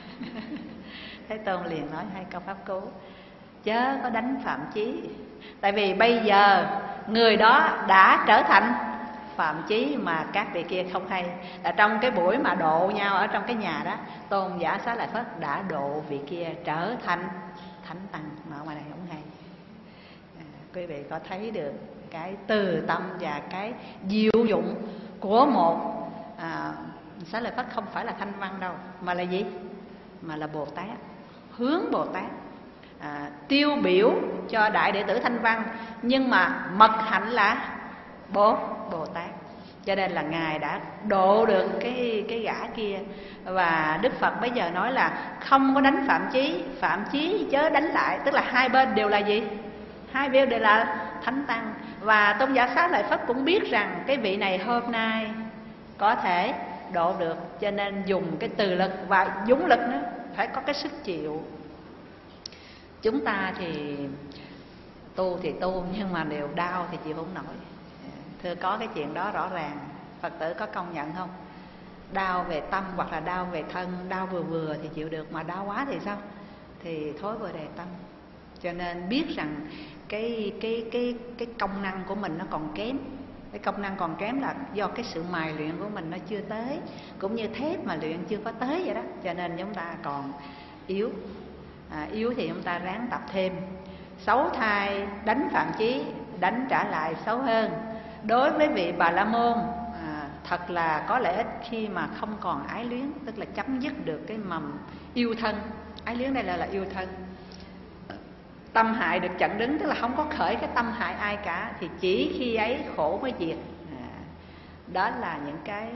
Speaker 3: Thế Tôn liền nói hai câu pháp cú: chớ có đánh phạm chí. Tại vì bây giờ người đó đã trở thành phạm chí mà các vị kia không hay. Là trong cái buổi mà độ nhau ở trong cái nhà đó, tôn giả Xá Lợi Phất đã độ vị kia trở thành thánh tăng, mà ở ngoài này không hay. À, quý vị có thấy được cái từ tâm và cái diệu dụng của một à, Xá Lợi Phất không phải là thanh văn đâu, mà là gì? Mà là Bồ Tát, hướng Bồ Tát. À, tiêu biểu cho đại đệ tử thanh văn, nhưng mà mật hạnh là Bồ Bồ Tát. Cho nên là Ngài đã độ được cái cái gã kia. Và Đức Phật bây giờ nói là không có đánh phạm chí, phạm chí chớ đánh lại. Tức là hai bên đều là gì? Hai bên đều là thánh tăng. Và tôn giả Xá Lợi Phất cũng biết rằng cái vị này hôm nay có thể độ được, cho nên dùng cái từ lực và dũng lực nữa, phải có cái sức chịu. Chúng ta thì tu thì tu, nhưng mà đều đau thì chịu không nổi. Thưa, có cái chuyện đó rõ ràng. Phật tử có công nhận không? Đau về tâm hoặc là đau về thân, đau vừa vừa thì chịu được, mà đau quá thì sao? Thì thối vừa đề tâm. Cho nên biết rằng cái cái cái cái công năng của mình nó còn kém, Cái công năng còn kém là do cái sự mài luyện của mình nó chưa tới, cũng như thép mà luyện chưa có tới vậy đó, cho nên chúng ta còn yếu. À, yếu thì chúng ta ráng tập thêm. Xấu thai đánh Phạm Chí, đánh trả lại xấu hơn. Đối với vị Bà La Môn, à, thật là có lợi ích khi mà không còn ái luyến, tức là chấm dứt được cái mầm yêu thân. Ái luyến đây là, là yêu thân. Tâm hại được chặn đứng, tức là không có khởi cái tâm hại ai cả, thì chỉ khi ấy khổ mới diệt. À, đó là những cái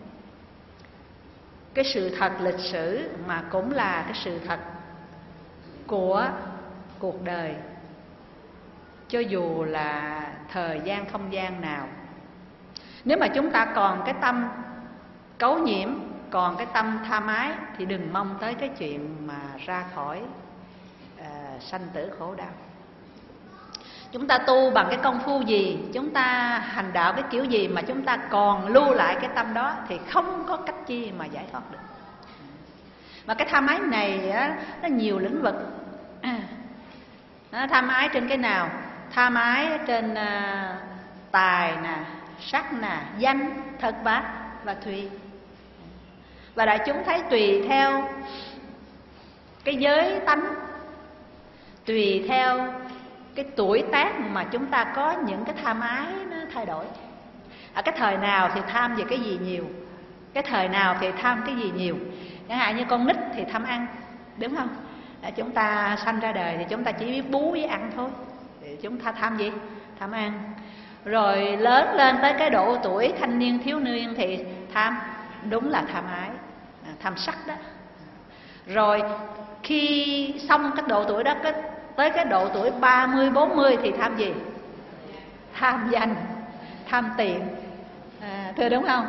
Speaker 3: cái sự thật lịch sử, mà cũng là cái sự thật của cuộc đời. Cho dù là thời gian không gian nào, nếu mà chúng ta còn cái tâm cấu nhiễm, còn cái tâm tham ái, thì đừng mong tới cái chuyện mà ra khỏi uh, sanh tử khổ đau. Chúng ta tu bằng cái công phu gì, chúng ta hành đạo cái kiểu gì mà chúng ta còn lưu lại cái tâm đó, thì không có cách chi mà giải thoát được. Mà cái tham ái này á, nó nhiều lĩnh vực. À, nó tham ái trên cái nào? Tham ái trên uh, tài nè, sắc nè, danh, thật pháp và thùy. Và đại chúng thấy tùy theo cái giới tánh, tùy theo cái tuổi tác mà chúng ta có những cái tham ái nó thay đổi. Ở cái thời nào thì tham về cái gì nhiều, cái thời nào thì tham cái gì nhiều. Chẳng hạn như con nít thì tham ăn, đúng không? À, chúng ta sanh ra đời thì chúng ta chỉ biết bú với ăn thôi, thì chúng ta tham gì? Tham ăn. Rồi lớn lên tới cái độ tuổi thanh niên thiếu niên thì tham, đúng là tham ái, à, tham sắc đó. Rồi khi xong cái độ tuổi đó, cái, tới cái độ tuổi ba mươi, bốn mươi thì tham gì? Tham danh, tham tiền, à, thưa đúng không?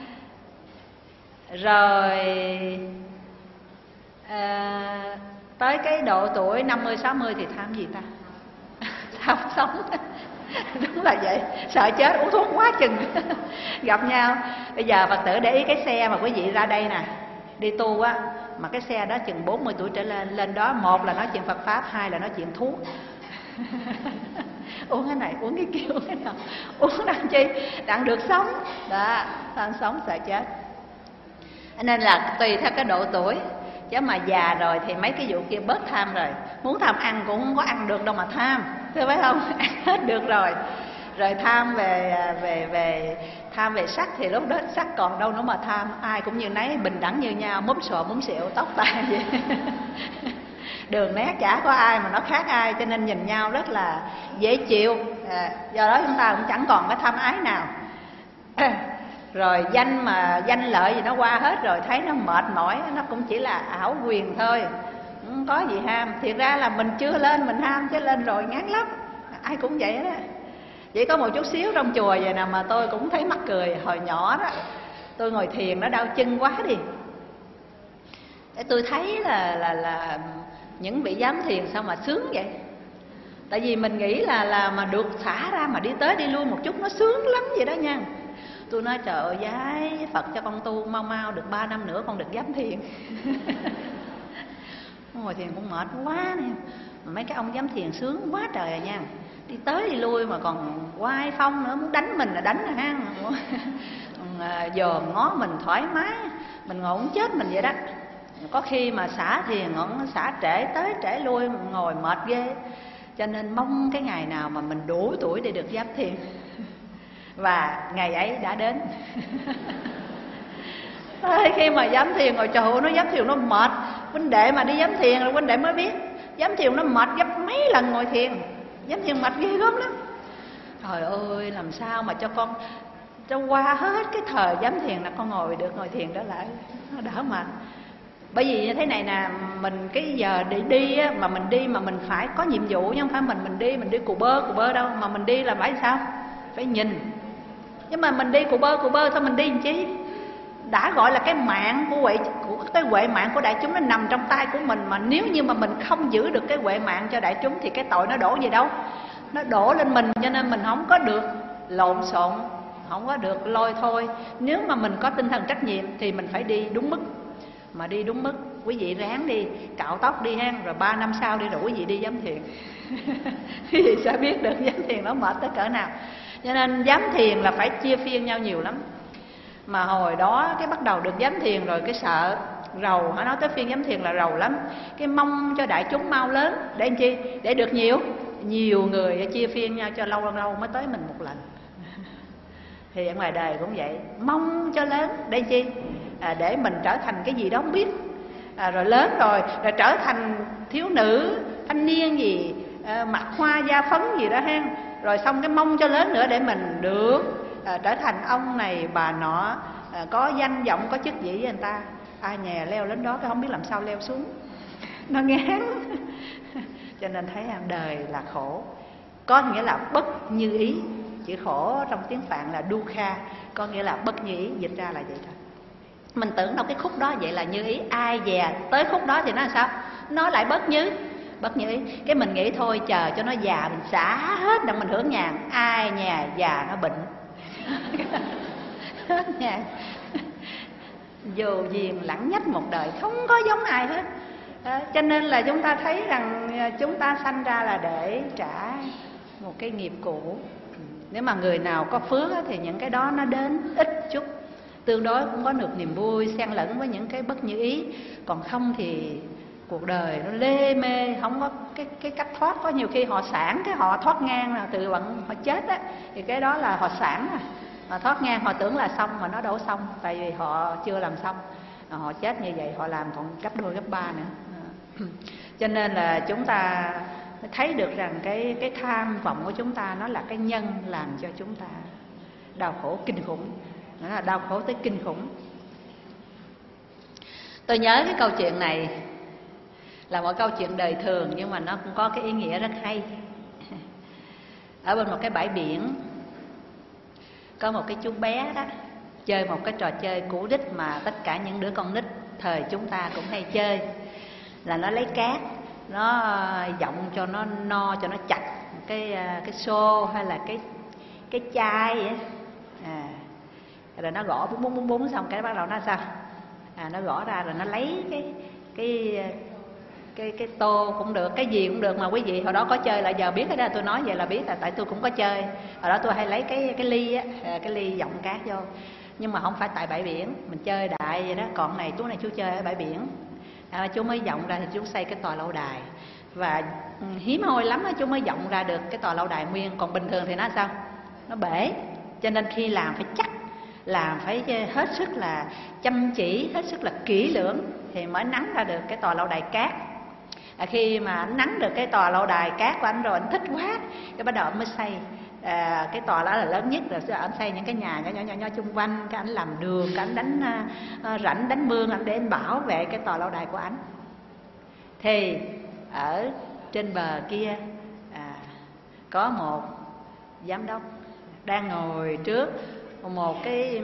Speaker 3: Rồi à, tới cái độ tuổi năm mươi, sáu mươi thì tham gì ta? Tham sống. Đúng là vậy, sợ chết uống thuốc quá chừng. Gặp nhau. Bây giờ Phật tử để ý cái xe mà quý vị ra đây nè, đi tu á, mà cái xe đó chừng bốn mươi tuổi trở lên, lên đó một là nói chuyện Phật Pháp, hai là nói chuyện thuốc. Uống cái này, uống cái kia, uống cái nào, uống đặng chi? Đặng được sống. Đó, tham sống sợ chết. Nên là tùy theo cái độ tuổi. Chứ mà già rồi thì mấy cái vụ kia bớt tham rồi. Muốn tham ăn cũng không có ăn được đâu mà tham, thưa phải không? Ăn hết được rồi. Rồi tham về về về tham về sắc thì lúc đó sắc còn đâu nữa mà tham. Ai cũng như nấy, bình đẳng như nhau, múm sọ múm xẹo, tóc tai vậy. Đường nét chả có ai mà nó khác ai, cho nên nhìn nhau rất là dễ chịu. À, do đó chúng ta cũng chẳng còn cái tham ái nào. Rồi danh mà danh lợi gì nó qua hết rồi, thấy nó mệt mỏi, nó cũng chỉ là ảo quyền thôi, không có gì ham. Thiệt ra là mình chưa lên mình ham, chứ lên rồi ngán lắm. Ai cũng vậy đó. Chỉ có một chút xíu trong chùa vậy nè mà tôi cũng thấy mắc cười. Hồi nhỏ đó tôi ngồi thiền nó đau chân quá đi, tôi thấy là là là những vị giám thiền sao mà sướng vậy. Tại vì mình nghĩ là là mà được xả ra mà đi tới đi lui một chút nó sướng lắm vậy đó nha. Tôi nói trời ơi, giái Phật cho con tu mau mau được ba năm nữa con được giám thiền. Ngồi thiền cũng mệt quá nè. Mấy cái ông giám thiền sướng quá trời à nha. Đi tới đi lui mà còn quay phong nữa, muốn đánh mình là đánh rồi ha. Dòm ngó mình thoải mái, mình ngồi cũng chết mình vậy đó. Có khi mà xả thiền ngọn xả trễ tới trễ lui, ngồi mệt ghê. Cho nên mong cái ngày nào mà mình đủ tuổi để được giám thiền. Và ngày ấy đã đến. Tới khi mà giám thiền ngồi trời ơi, nó giám thiền nó mệt. Huynh đệ mà đi giám thiền rồi huynh đệ mới biết, giám thiền nó mệt gấp mấy lần ngồi thiền. Giám thiền mệt ghê gớm lắm. Trời ơi, làm sao mà cho con cho qua hết cái thời giám thiền là con ngồi được ngồi thiền đó lại, nó đỡ mệt. Bởi vì như thế này nè, mình cái giờ để đi á, mà mình đi mà mình phải có nhiệm vụ, chứ không phải mình mình đi mình đi cù bơ cù bơ đâu, mà mình đi là phải sao? Phải nhìn. Nhưng mà mình đi cù bơ cù bơ thôi, mình đi làm chi? Đã gọi là cái mạng của huệ, của cái huệ mạng của đại chúng nó nằm trong tay của mình, mà nếu như mà mình không giữ được cái huệ mạng cho đại chúng thì cái tội nó đổ về đâu? Nó đổ lên mình, cho nên mình không có được lộn xộn, không có được lôi thôi. Nếu mà mình có tinh thần trách nhiệm thì mình phải đi đúng mức. Mà đi đúng mức, quý vị ráng đi, cạo tóc đi ha, rồi ba năm sau đi rủ quý vị đi giám thiền. Quý vị sẽ biết được giám thiền nó mệt tới cỡ nào. Cho nên giám thiền là phải chia phiên nhau nhiều lắm. Mà hồi đó cái bắt đầu được giám thiền rồi cái sợ rầu, họ nói tới phiên giám thiền là rầu lắm. Cái mong cho đại chúng mau lớn để làm chi? Để được nhiều nhiều người chia phiên nhau cho lâu lâu mới tới mình một lần. Thì ở ngoài đời cũng vậy, mong cho lớn để chi? À, để mình trở thành cái gì đó không biết, à, rồi lớn rồi rồi trở thành thiếu nữ thanh niên gì, à, mặc hoa da phấn gì đó ha. Rồi xong cái mong cho lớn nữa để mình được à, trở thành ông này bà nọ, à, có danh vọng có chức vị với người ta. Ai nhà leo lên đó cái không biết làm sao leo xuống, nó ngán. Cho nên thấy đời là khổ, có nghĩa là bất như ý. Chữ khổ trong tiếng Phạn là dukkha, có nghĩa là bất như ý, dịch ra là vậy thôi. Mình tưởng đâu cái khúc đó vậy là như ý, ai dè tới khúc đó thì nó làm sao? Nó lại bất như bất như ý. Cái mình nghĩ thôi chờ cho nó già mình xả hết đặng mình hưởng nhàn. Ai nhà già nó bệnh hết nhàn. Vô duyên lẳng nhách một đời, không có giống ai hết. À, cho nên là chúng ta thấy rằng chúng ta sanh ra là để trả một cái nghiệp cũ. Nếu mà người nào có phước thì những cái đó nó đến ít chút, tương đối cũng có được niềm vui xen lẫn với những cái bất như ý. Còn không thì cuộc đời nó lê mê, không có cái cái cách thoát. Có nhiều khi họ sản cái họ thoát ngang là từ bọn họ chết á, thì cái đó là họ sản à. Họ thoát ngang họ tưởng là xong mà nó đâu xong, tại vì họ chưa làm xong. Họ chết như vậy họ làm còn gấp đôi gấp ba nữa. Cho nên là chúng ta thấy được rằng cái cái tham vọng của chúng ta nó là cái nhân làm cho chúng ta đau khổ kinh khủng. Nó là đau khổ tới kinh khủng. Tôi nhớ cái câu chuyện này là một câu chuyện đời thường, nhưng mà nó cũng có cái ý nghĩa rất hay. Ở bên một cái bãi biển, có một cái chú bé đó chơi một cái trò chơi cũ đích mà tất cả những đứa con nít thời chúng ta cũng hay chơi, là nó lấy cát, nó dọng cho nó no, cho nó chặt cái cái xô hay là cái cái chai vậy. À, rồi nó gõ búng búng búng búng xong cái bắt đầu nó sao? À, nó gõ ra rồi nó lấy cái cái cái cái tô cũng được, cái gì cũng được. Mà quý vị hồi đó có chơi là giờ biết cái đó, tôi nói vậy là biết là tại tôi cũng có chơi. Hồi đó tôi hay lấy cái cái ly á, cái ly dọng cát vô, nhưng mà không phải tại bãi biển, mình chơi đại vậy đó. Còn này chú này chú chơi ở bãi biển, à, chú mới dọng ra thì chú xây cái tòa lâu đài, và hiếm hoi lắm á chú mới dọng ra được cái tòa lâu đài nguyên. Còn bình thường thì nó sao? Nó bể. Cho nên khi làm phải chắc, làm phải hết sức là chăm chỉ, hết sức là kỹ lưỡng thì mới nắn ra được cái tòa lâu đài cát. À, khi mà anh nắn được cái tòa lâu đài cát của anh rồi, anh thích quá, cái bắt đầu anh mới xây à, cái tòa đó là lớn nhất rồi. Anh xây những cái nhà nhỏ nhỏ nhỏ, nhỏ chung quanh, cái anh làm đường, cái anh đánh à, rãnh đánh mương anh để anh bảo vệ cái tòa lâu đài của anh. Thì ở trên bờ kia à, có một giám đốc đang ngồi trước một cái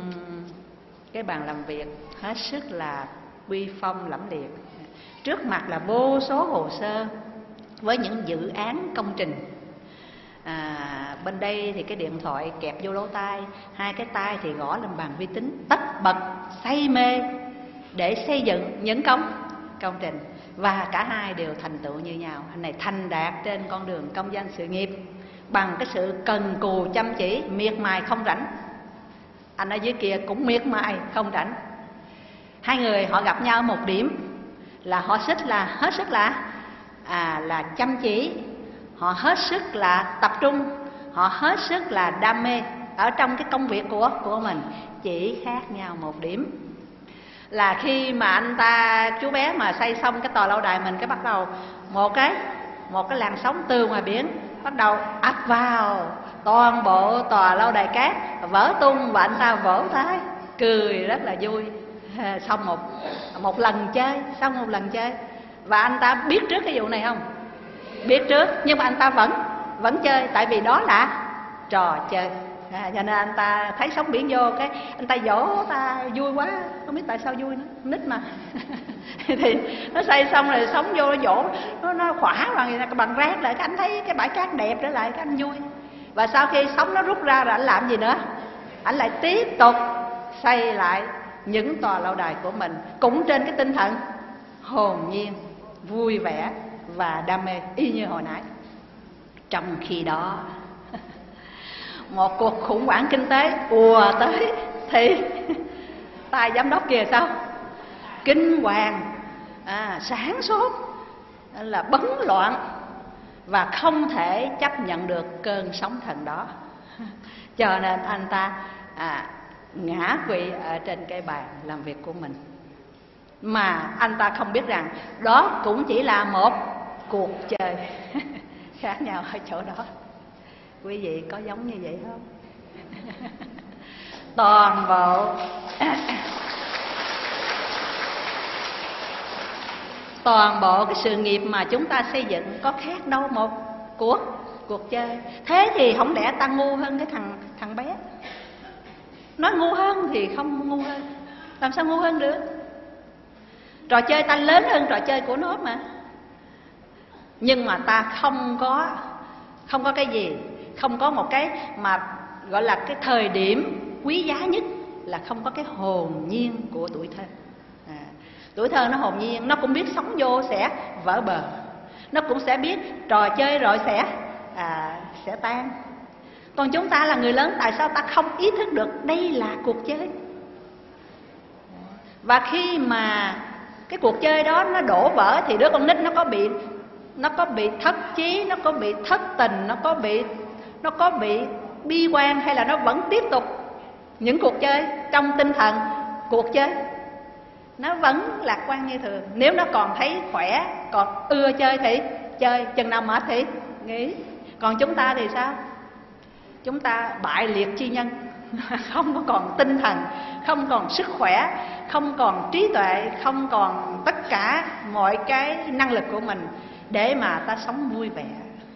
Speaker 3: cái bàn làm việc hết sức là uy phong lẫm liệt. Trước mặt là vô số hồ sơ với những dự án công trình. À, bên đây thì cái điện thoại kẹp vô lỗ tai, hai cái tay thì gõ lên bàn vi tính, tất bật say mê để xây dựng những công công trình. Và cả hai đều thành tựu như nhau. Anh này thành đạt trên con đường công danh sự nghiệp bằng cái sự cần cù chăm chỉ, miệt mài không rảnh. Anh ở dưới kia cũng miệt mài không rảnh. Hai người họ gặp nhau ở một điểm là họ sức là hết sức là à, là chăm chỉ, họ hết sức là tập trung, họ hết sức là đam mê ở trong cái công việc của của mình. Chỉ khác nhau một điểm là khi mà anh ta chú bé mà xây xong cái tòa lâu đài mình, cái bắt đầu một cái một cái làn sóng từ ngoài biển bắt đầu ập vào, toàn bộ tòa lâu đài cát vỡ tung và anh ta vỗ tay cười rất là vui. Xong một một lần chơi, xong một lần chơi. Và anh ta biết trước cái vụ này không? Biết trước, nhưng mà anh ta vẫn vẫn chơi, tại vì đó là trò chơi. À, cho nên anh ta thấy sóng biển vô cái anh ta vỗ ta vui quá, không biết tại sao vui nữa, nít mà. Thì nó xây xong rồi sóng vô nó vỗ, nó nó khỏa bằng bằng rác lại, cái anh thấy cái bãi cát đẹp trở lại, cái anh vui. Và sau khi sóng nó rút ra rồi anh làm gì nữa? Anh lại tiếp tục xây lại những tòa lâu đài của mình, cũng trên cái tinh thần hồn nhiên, vui vẻ và đam mê y như hồi nãy. Trong khi đó một cuộc khủng hoảng kinh tế ùa tới thì tay giám đốc kia sao? Kinh hoàng, à, sáng sốt, là bấn loạn và không thể chấp nhận được cơn sóng thần đó. Cho nên anh ta à, ngã quỵ ở trên cái bàn làm việc của mình. Mà anh ta không biết rằng đó cũng chỉ là một cuộc chơi. Khác nhau ở chỗ đó. Quý vị có giống như vậy không? Toàn bộ Toàn bộ cái sự nghiệp mà chúng ta xây dựng có khác đâu một cuộc cuộc chơi. Thế thì không lẽ ta ngu hơn cái thằng thằng bé? Nói ngu hơn thì không ngu hơn. Làm sao ngu hơn được? Trò chơi ta lớn hơn trò chơi của nó mà. Nhưng mà ta không có Không có cái gì, không có một cái mà gọi là cái thời điểm quý giá nhất là không có cái hồn nhiên của tuổi thơ. à, Tuổi thơ nó hồn nhiên, nó cũng biết sóng vô sẽ vỡ bờ, nó cũng sẽ biết trò chơi rồi sẽ à, sẽ tan. Còn chúng ta là người lớn, tại sao ta không ý thức được đây là cuộc chơi? Và khi mà cái cuộc chơi đó nó đổ vỡ thì đứa con nít nó có bị nó có bị thất chí, nó có bị thất tình, nó có bị nó có bị bi quan, hay là nó vẫn tiếp tục những cuộc chơi trong tinh thần cuộc chơi? Nó vẫn lạc quan như thường. Nếu nó còn thấy khỏe, còn ưa chơi thì chơi, chừng nào mệt thì nghỉ. Còn chúng ta thì sao? Chúng ta bại liệt chi nhân, không có còn tinh thần, không còn sức khỏe, không còn trí tuệ, không còn tất cả mọi cái năng lực của mình để mà ta sống vui vẻ.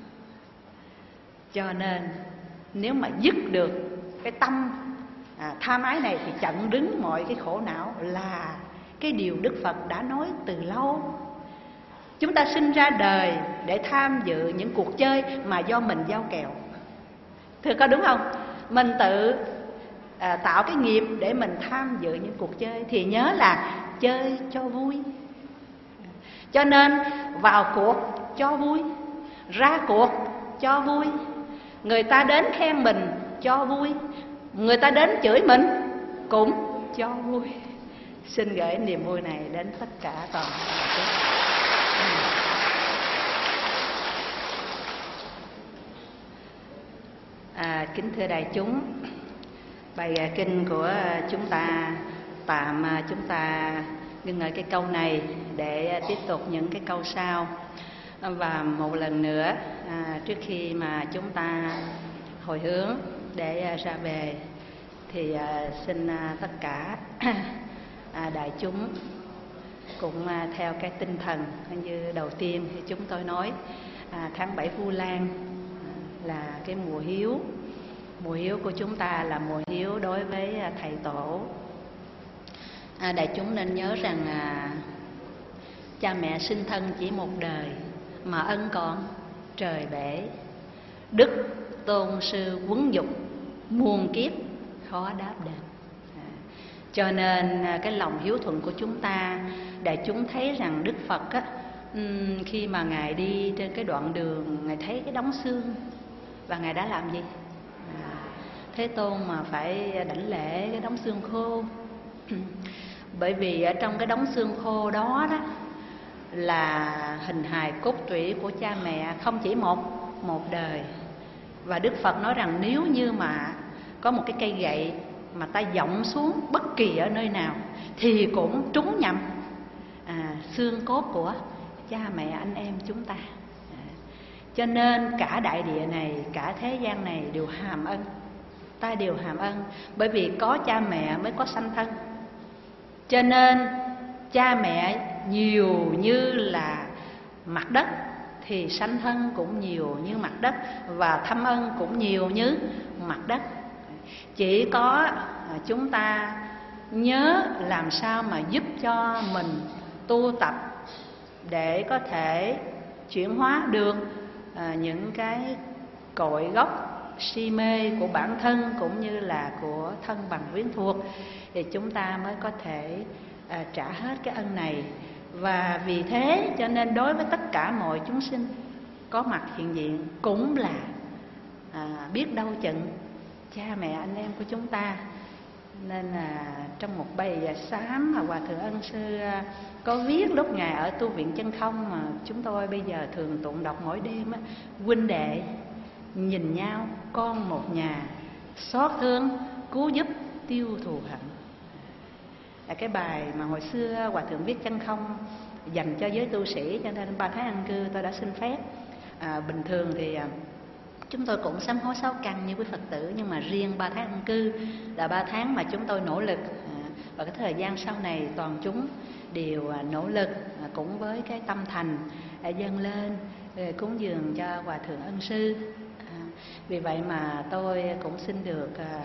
Speaker 3: Cho nên nếu mà dứt được cái tâm à, tham ái này thì chặn đứng mọi cái khổ não, là cái điều Đức Phật đã nói từ lâu. Chúng ta sinh ra đời để tham dự những cuộc chơi mà do mình giao kèo. Thưa có đúng không? Mình tự à, tạo cái nghiệp để mình tham dự những cuộc chơi, thì nhớ là chơi cho vui. Cho nên vào cuộc cho vui, ra cuộc cho vui. Người ta đến khen mình cho vui, người ta đến chửi mình cũng cho vui. Xin gửi niềm vui này đến tất cả toàn thể. À, kính thưa đại chúng, bài kinh của chúng ta tạm chúng ta ngưng ở cái câu này để tiếp tục những cái câu sau. Và một lần nữa à, trước khi mà chúng ta hồi hướng để ra về thì à, xin à, tất cả à, đại chúng cũng à, theo cái tinh thần như đầu tiên thì chúng tôi nói à, tháng bảy Vu Lan là cái mùa hiếu. Mùa hiếu của chúng ta là mùa hiếu đối với à, thầy tổ. À, đại chúng nên nhớ rằng à, cha mẹ sinh thân chỉ một đời mà ân còn trời bể. Đức tôn sư huấn dục muôn kiếp khó đáp đền. À, cho nên à, cái lòng hiếu thuận của chúng ta, đại chúng thấy rằng Đức Phật á, um, khi mà Ngài đi trên cái đoạn đường, Ngài thấy cái đống xương và Ngài đã làm gì? À, Thế Tôn mà phải đảnh lễ cái đống xương khô. Bởi vì ở trong cái đống xương khô đó đó là hình hài cốt tủy của cha mẹ không chỉ một một đời. Và Đức Phật nói rằng nếu như mà có một cái cây gậy mà ta giọng xuống bất kỳ ở nơi nào thì cũng trúng nhầm à, xương cốt của cha mẹ anh em chúng ta. À, cho nên cả đại địa này, cả thế gian này đều hàm ân. Ta đều hàm ân, bởi vì có cha mẹ mới có sanh thân. Cho nên cha mẹ nhiều như là mặt đất thì sanh thân cũng nhiều như mặt đất, và thâm ân cũng nhiều như mặt đất. Chỉ có chúng ta nhớ làm sao mà giúp cho mình tu tập để có thể chuyển hóa được những cái cội gốc si mê của bản thân cũng như là của thân bằng quyến thuộc, thì chúng ta mới có thể à, trả hết cái ân này. Và vì thế cho nên đối với tất cả mọi chúng sinh có mặt hiện diện cũng là à, biết đâu chừng cha mẹ anh em của chúng ta. Nên là trong một bài sám mà Hòa Thượng Ân Sư có viết lúc Ngài ở tu viện Chân Không, mà chúng tôi bây giờ thường tụng đọc mỗi đêm á: huynh đệ nhìn nhau con một nhà, xót thương cứu giúp tiêu thù hận. Là cái bài mà hồi xưa Hòa Thượng viết Chân Không dành cho giới tu sĩ, cho nên ba tháng an cư tôi đã xin phép. À, bình thường thì à, chúng tôi cũng sám hối sáu căn như quý Phật tử, nhưng mà riêng ba tháng an cư là ba tháng mà chúng tôi nỗ lực, à, và cái thời gian sau này toàn chúng đều à, nỗ lực à, cũng với cái tâm thành à, dâng lên à, cúng dường cho Hòa Thượng Ân Sư. À, vì vậy mà tôi cũng xin được à,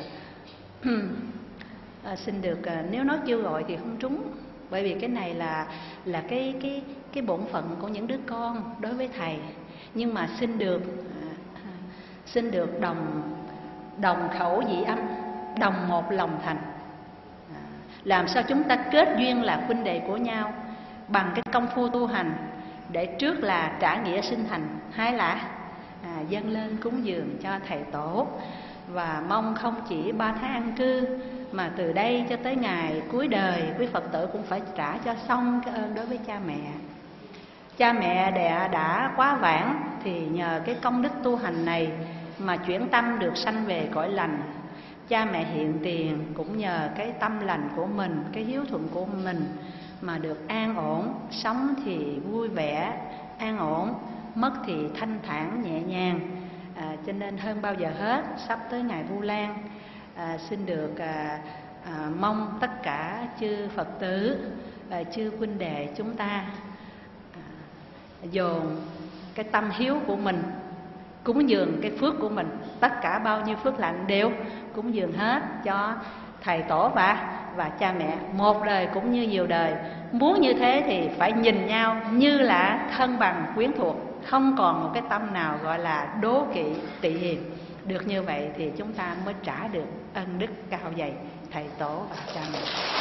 Speaker 3: à, xin được à, nếu nói kêu gọi thì không trúng, bởi vì cái này là là cái cái cái bổn phận của những đứa con đối với thầy. Nhưng mà xin được à, xin được đồng đồng khẩu dị âm, đồng một lòng thành, à, làm sao chúng ta kết duyên là huynh đệ của nhau bằng cái công phu tu hành, để trước là trả nghĩa sinh thành, hai là à, dâng lên cúng dường cho thầy tổ. Và mong không chỉ ba tháng an cư mà từ đây cho tới ngày cuối đời, quý Phật tử cũng phải trả cho xong cái ơn đối với cha mẹ. Cha mẹ đã, đã quá vãng thì nhờ cái công đức tu hành này mà chuyển tâm được sanh về cõi lành. Cha mẹ hiện tiền cũng nhờ cái tâm lành của mình, cái hiếu thuận của mình mà được an ổn, sống thì vui vẻ, an ổn, mất thì thanh thản nhẹ nhàng. À, cho nên hơn bao giờ hết, sắp tới ngày Vu Lan, à, xin được à, à, mong tất cả chư Phật tử, à, chư huynh đệ chúng ta à, dồn cái tâm hiếu của mình, cúng dường cái phước của mình, tất cả bao nhiêu phước lành đều cúng dường hết cho thầy tổ và và cha mẹ, một đời cũng như nhiều đời. Muốn như thế thì phải nhìn nhau như là thân bằng quyến thuộc, không còn một cái tâm nào gọi là đố kỵ tị hiềm. Được như vậy thì chúng ta mới trả được ân đức cao dày thầy tổ và cha mẹ.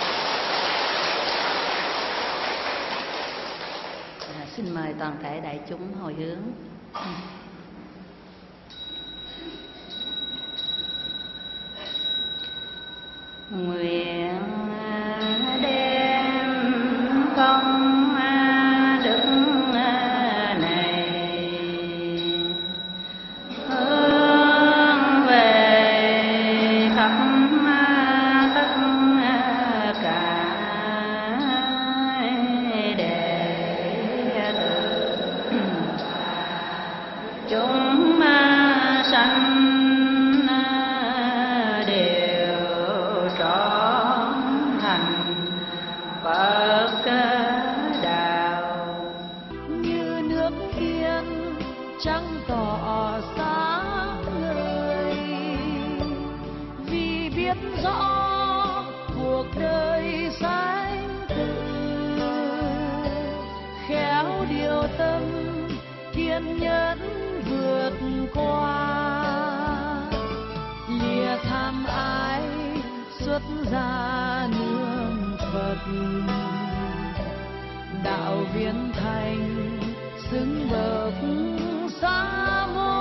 Speaker 3: À, xin mời toàn thể đại chúng hồi hướng. Nguyện đem công đức này hướng về khắp tất cả đệ tử chúng sanh
Speaker 2: nhân vượt qua, lìa tham ái xuất gia nương Phật, đạo viên thành xứng bậc sa môn.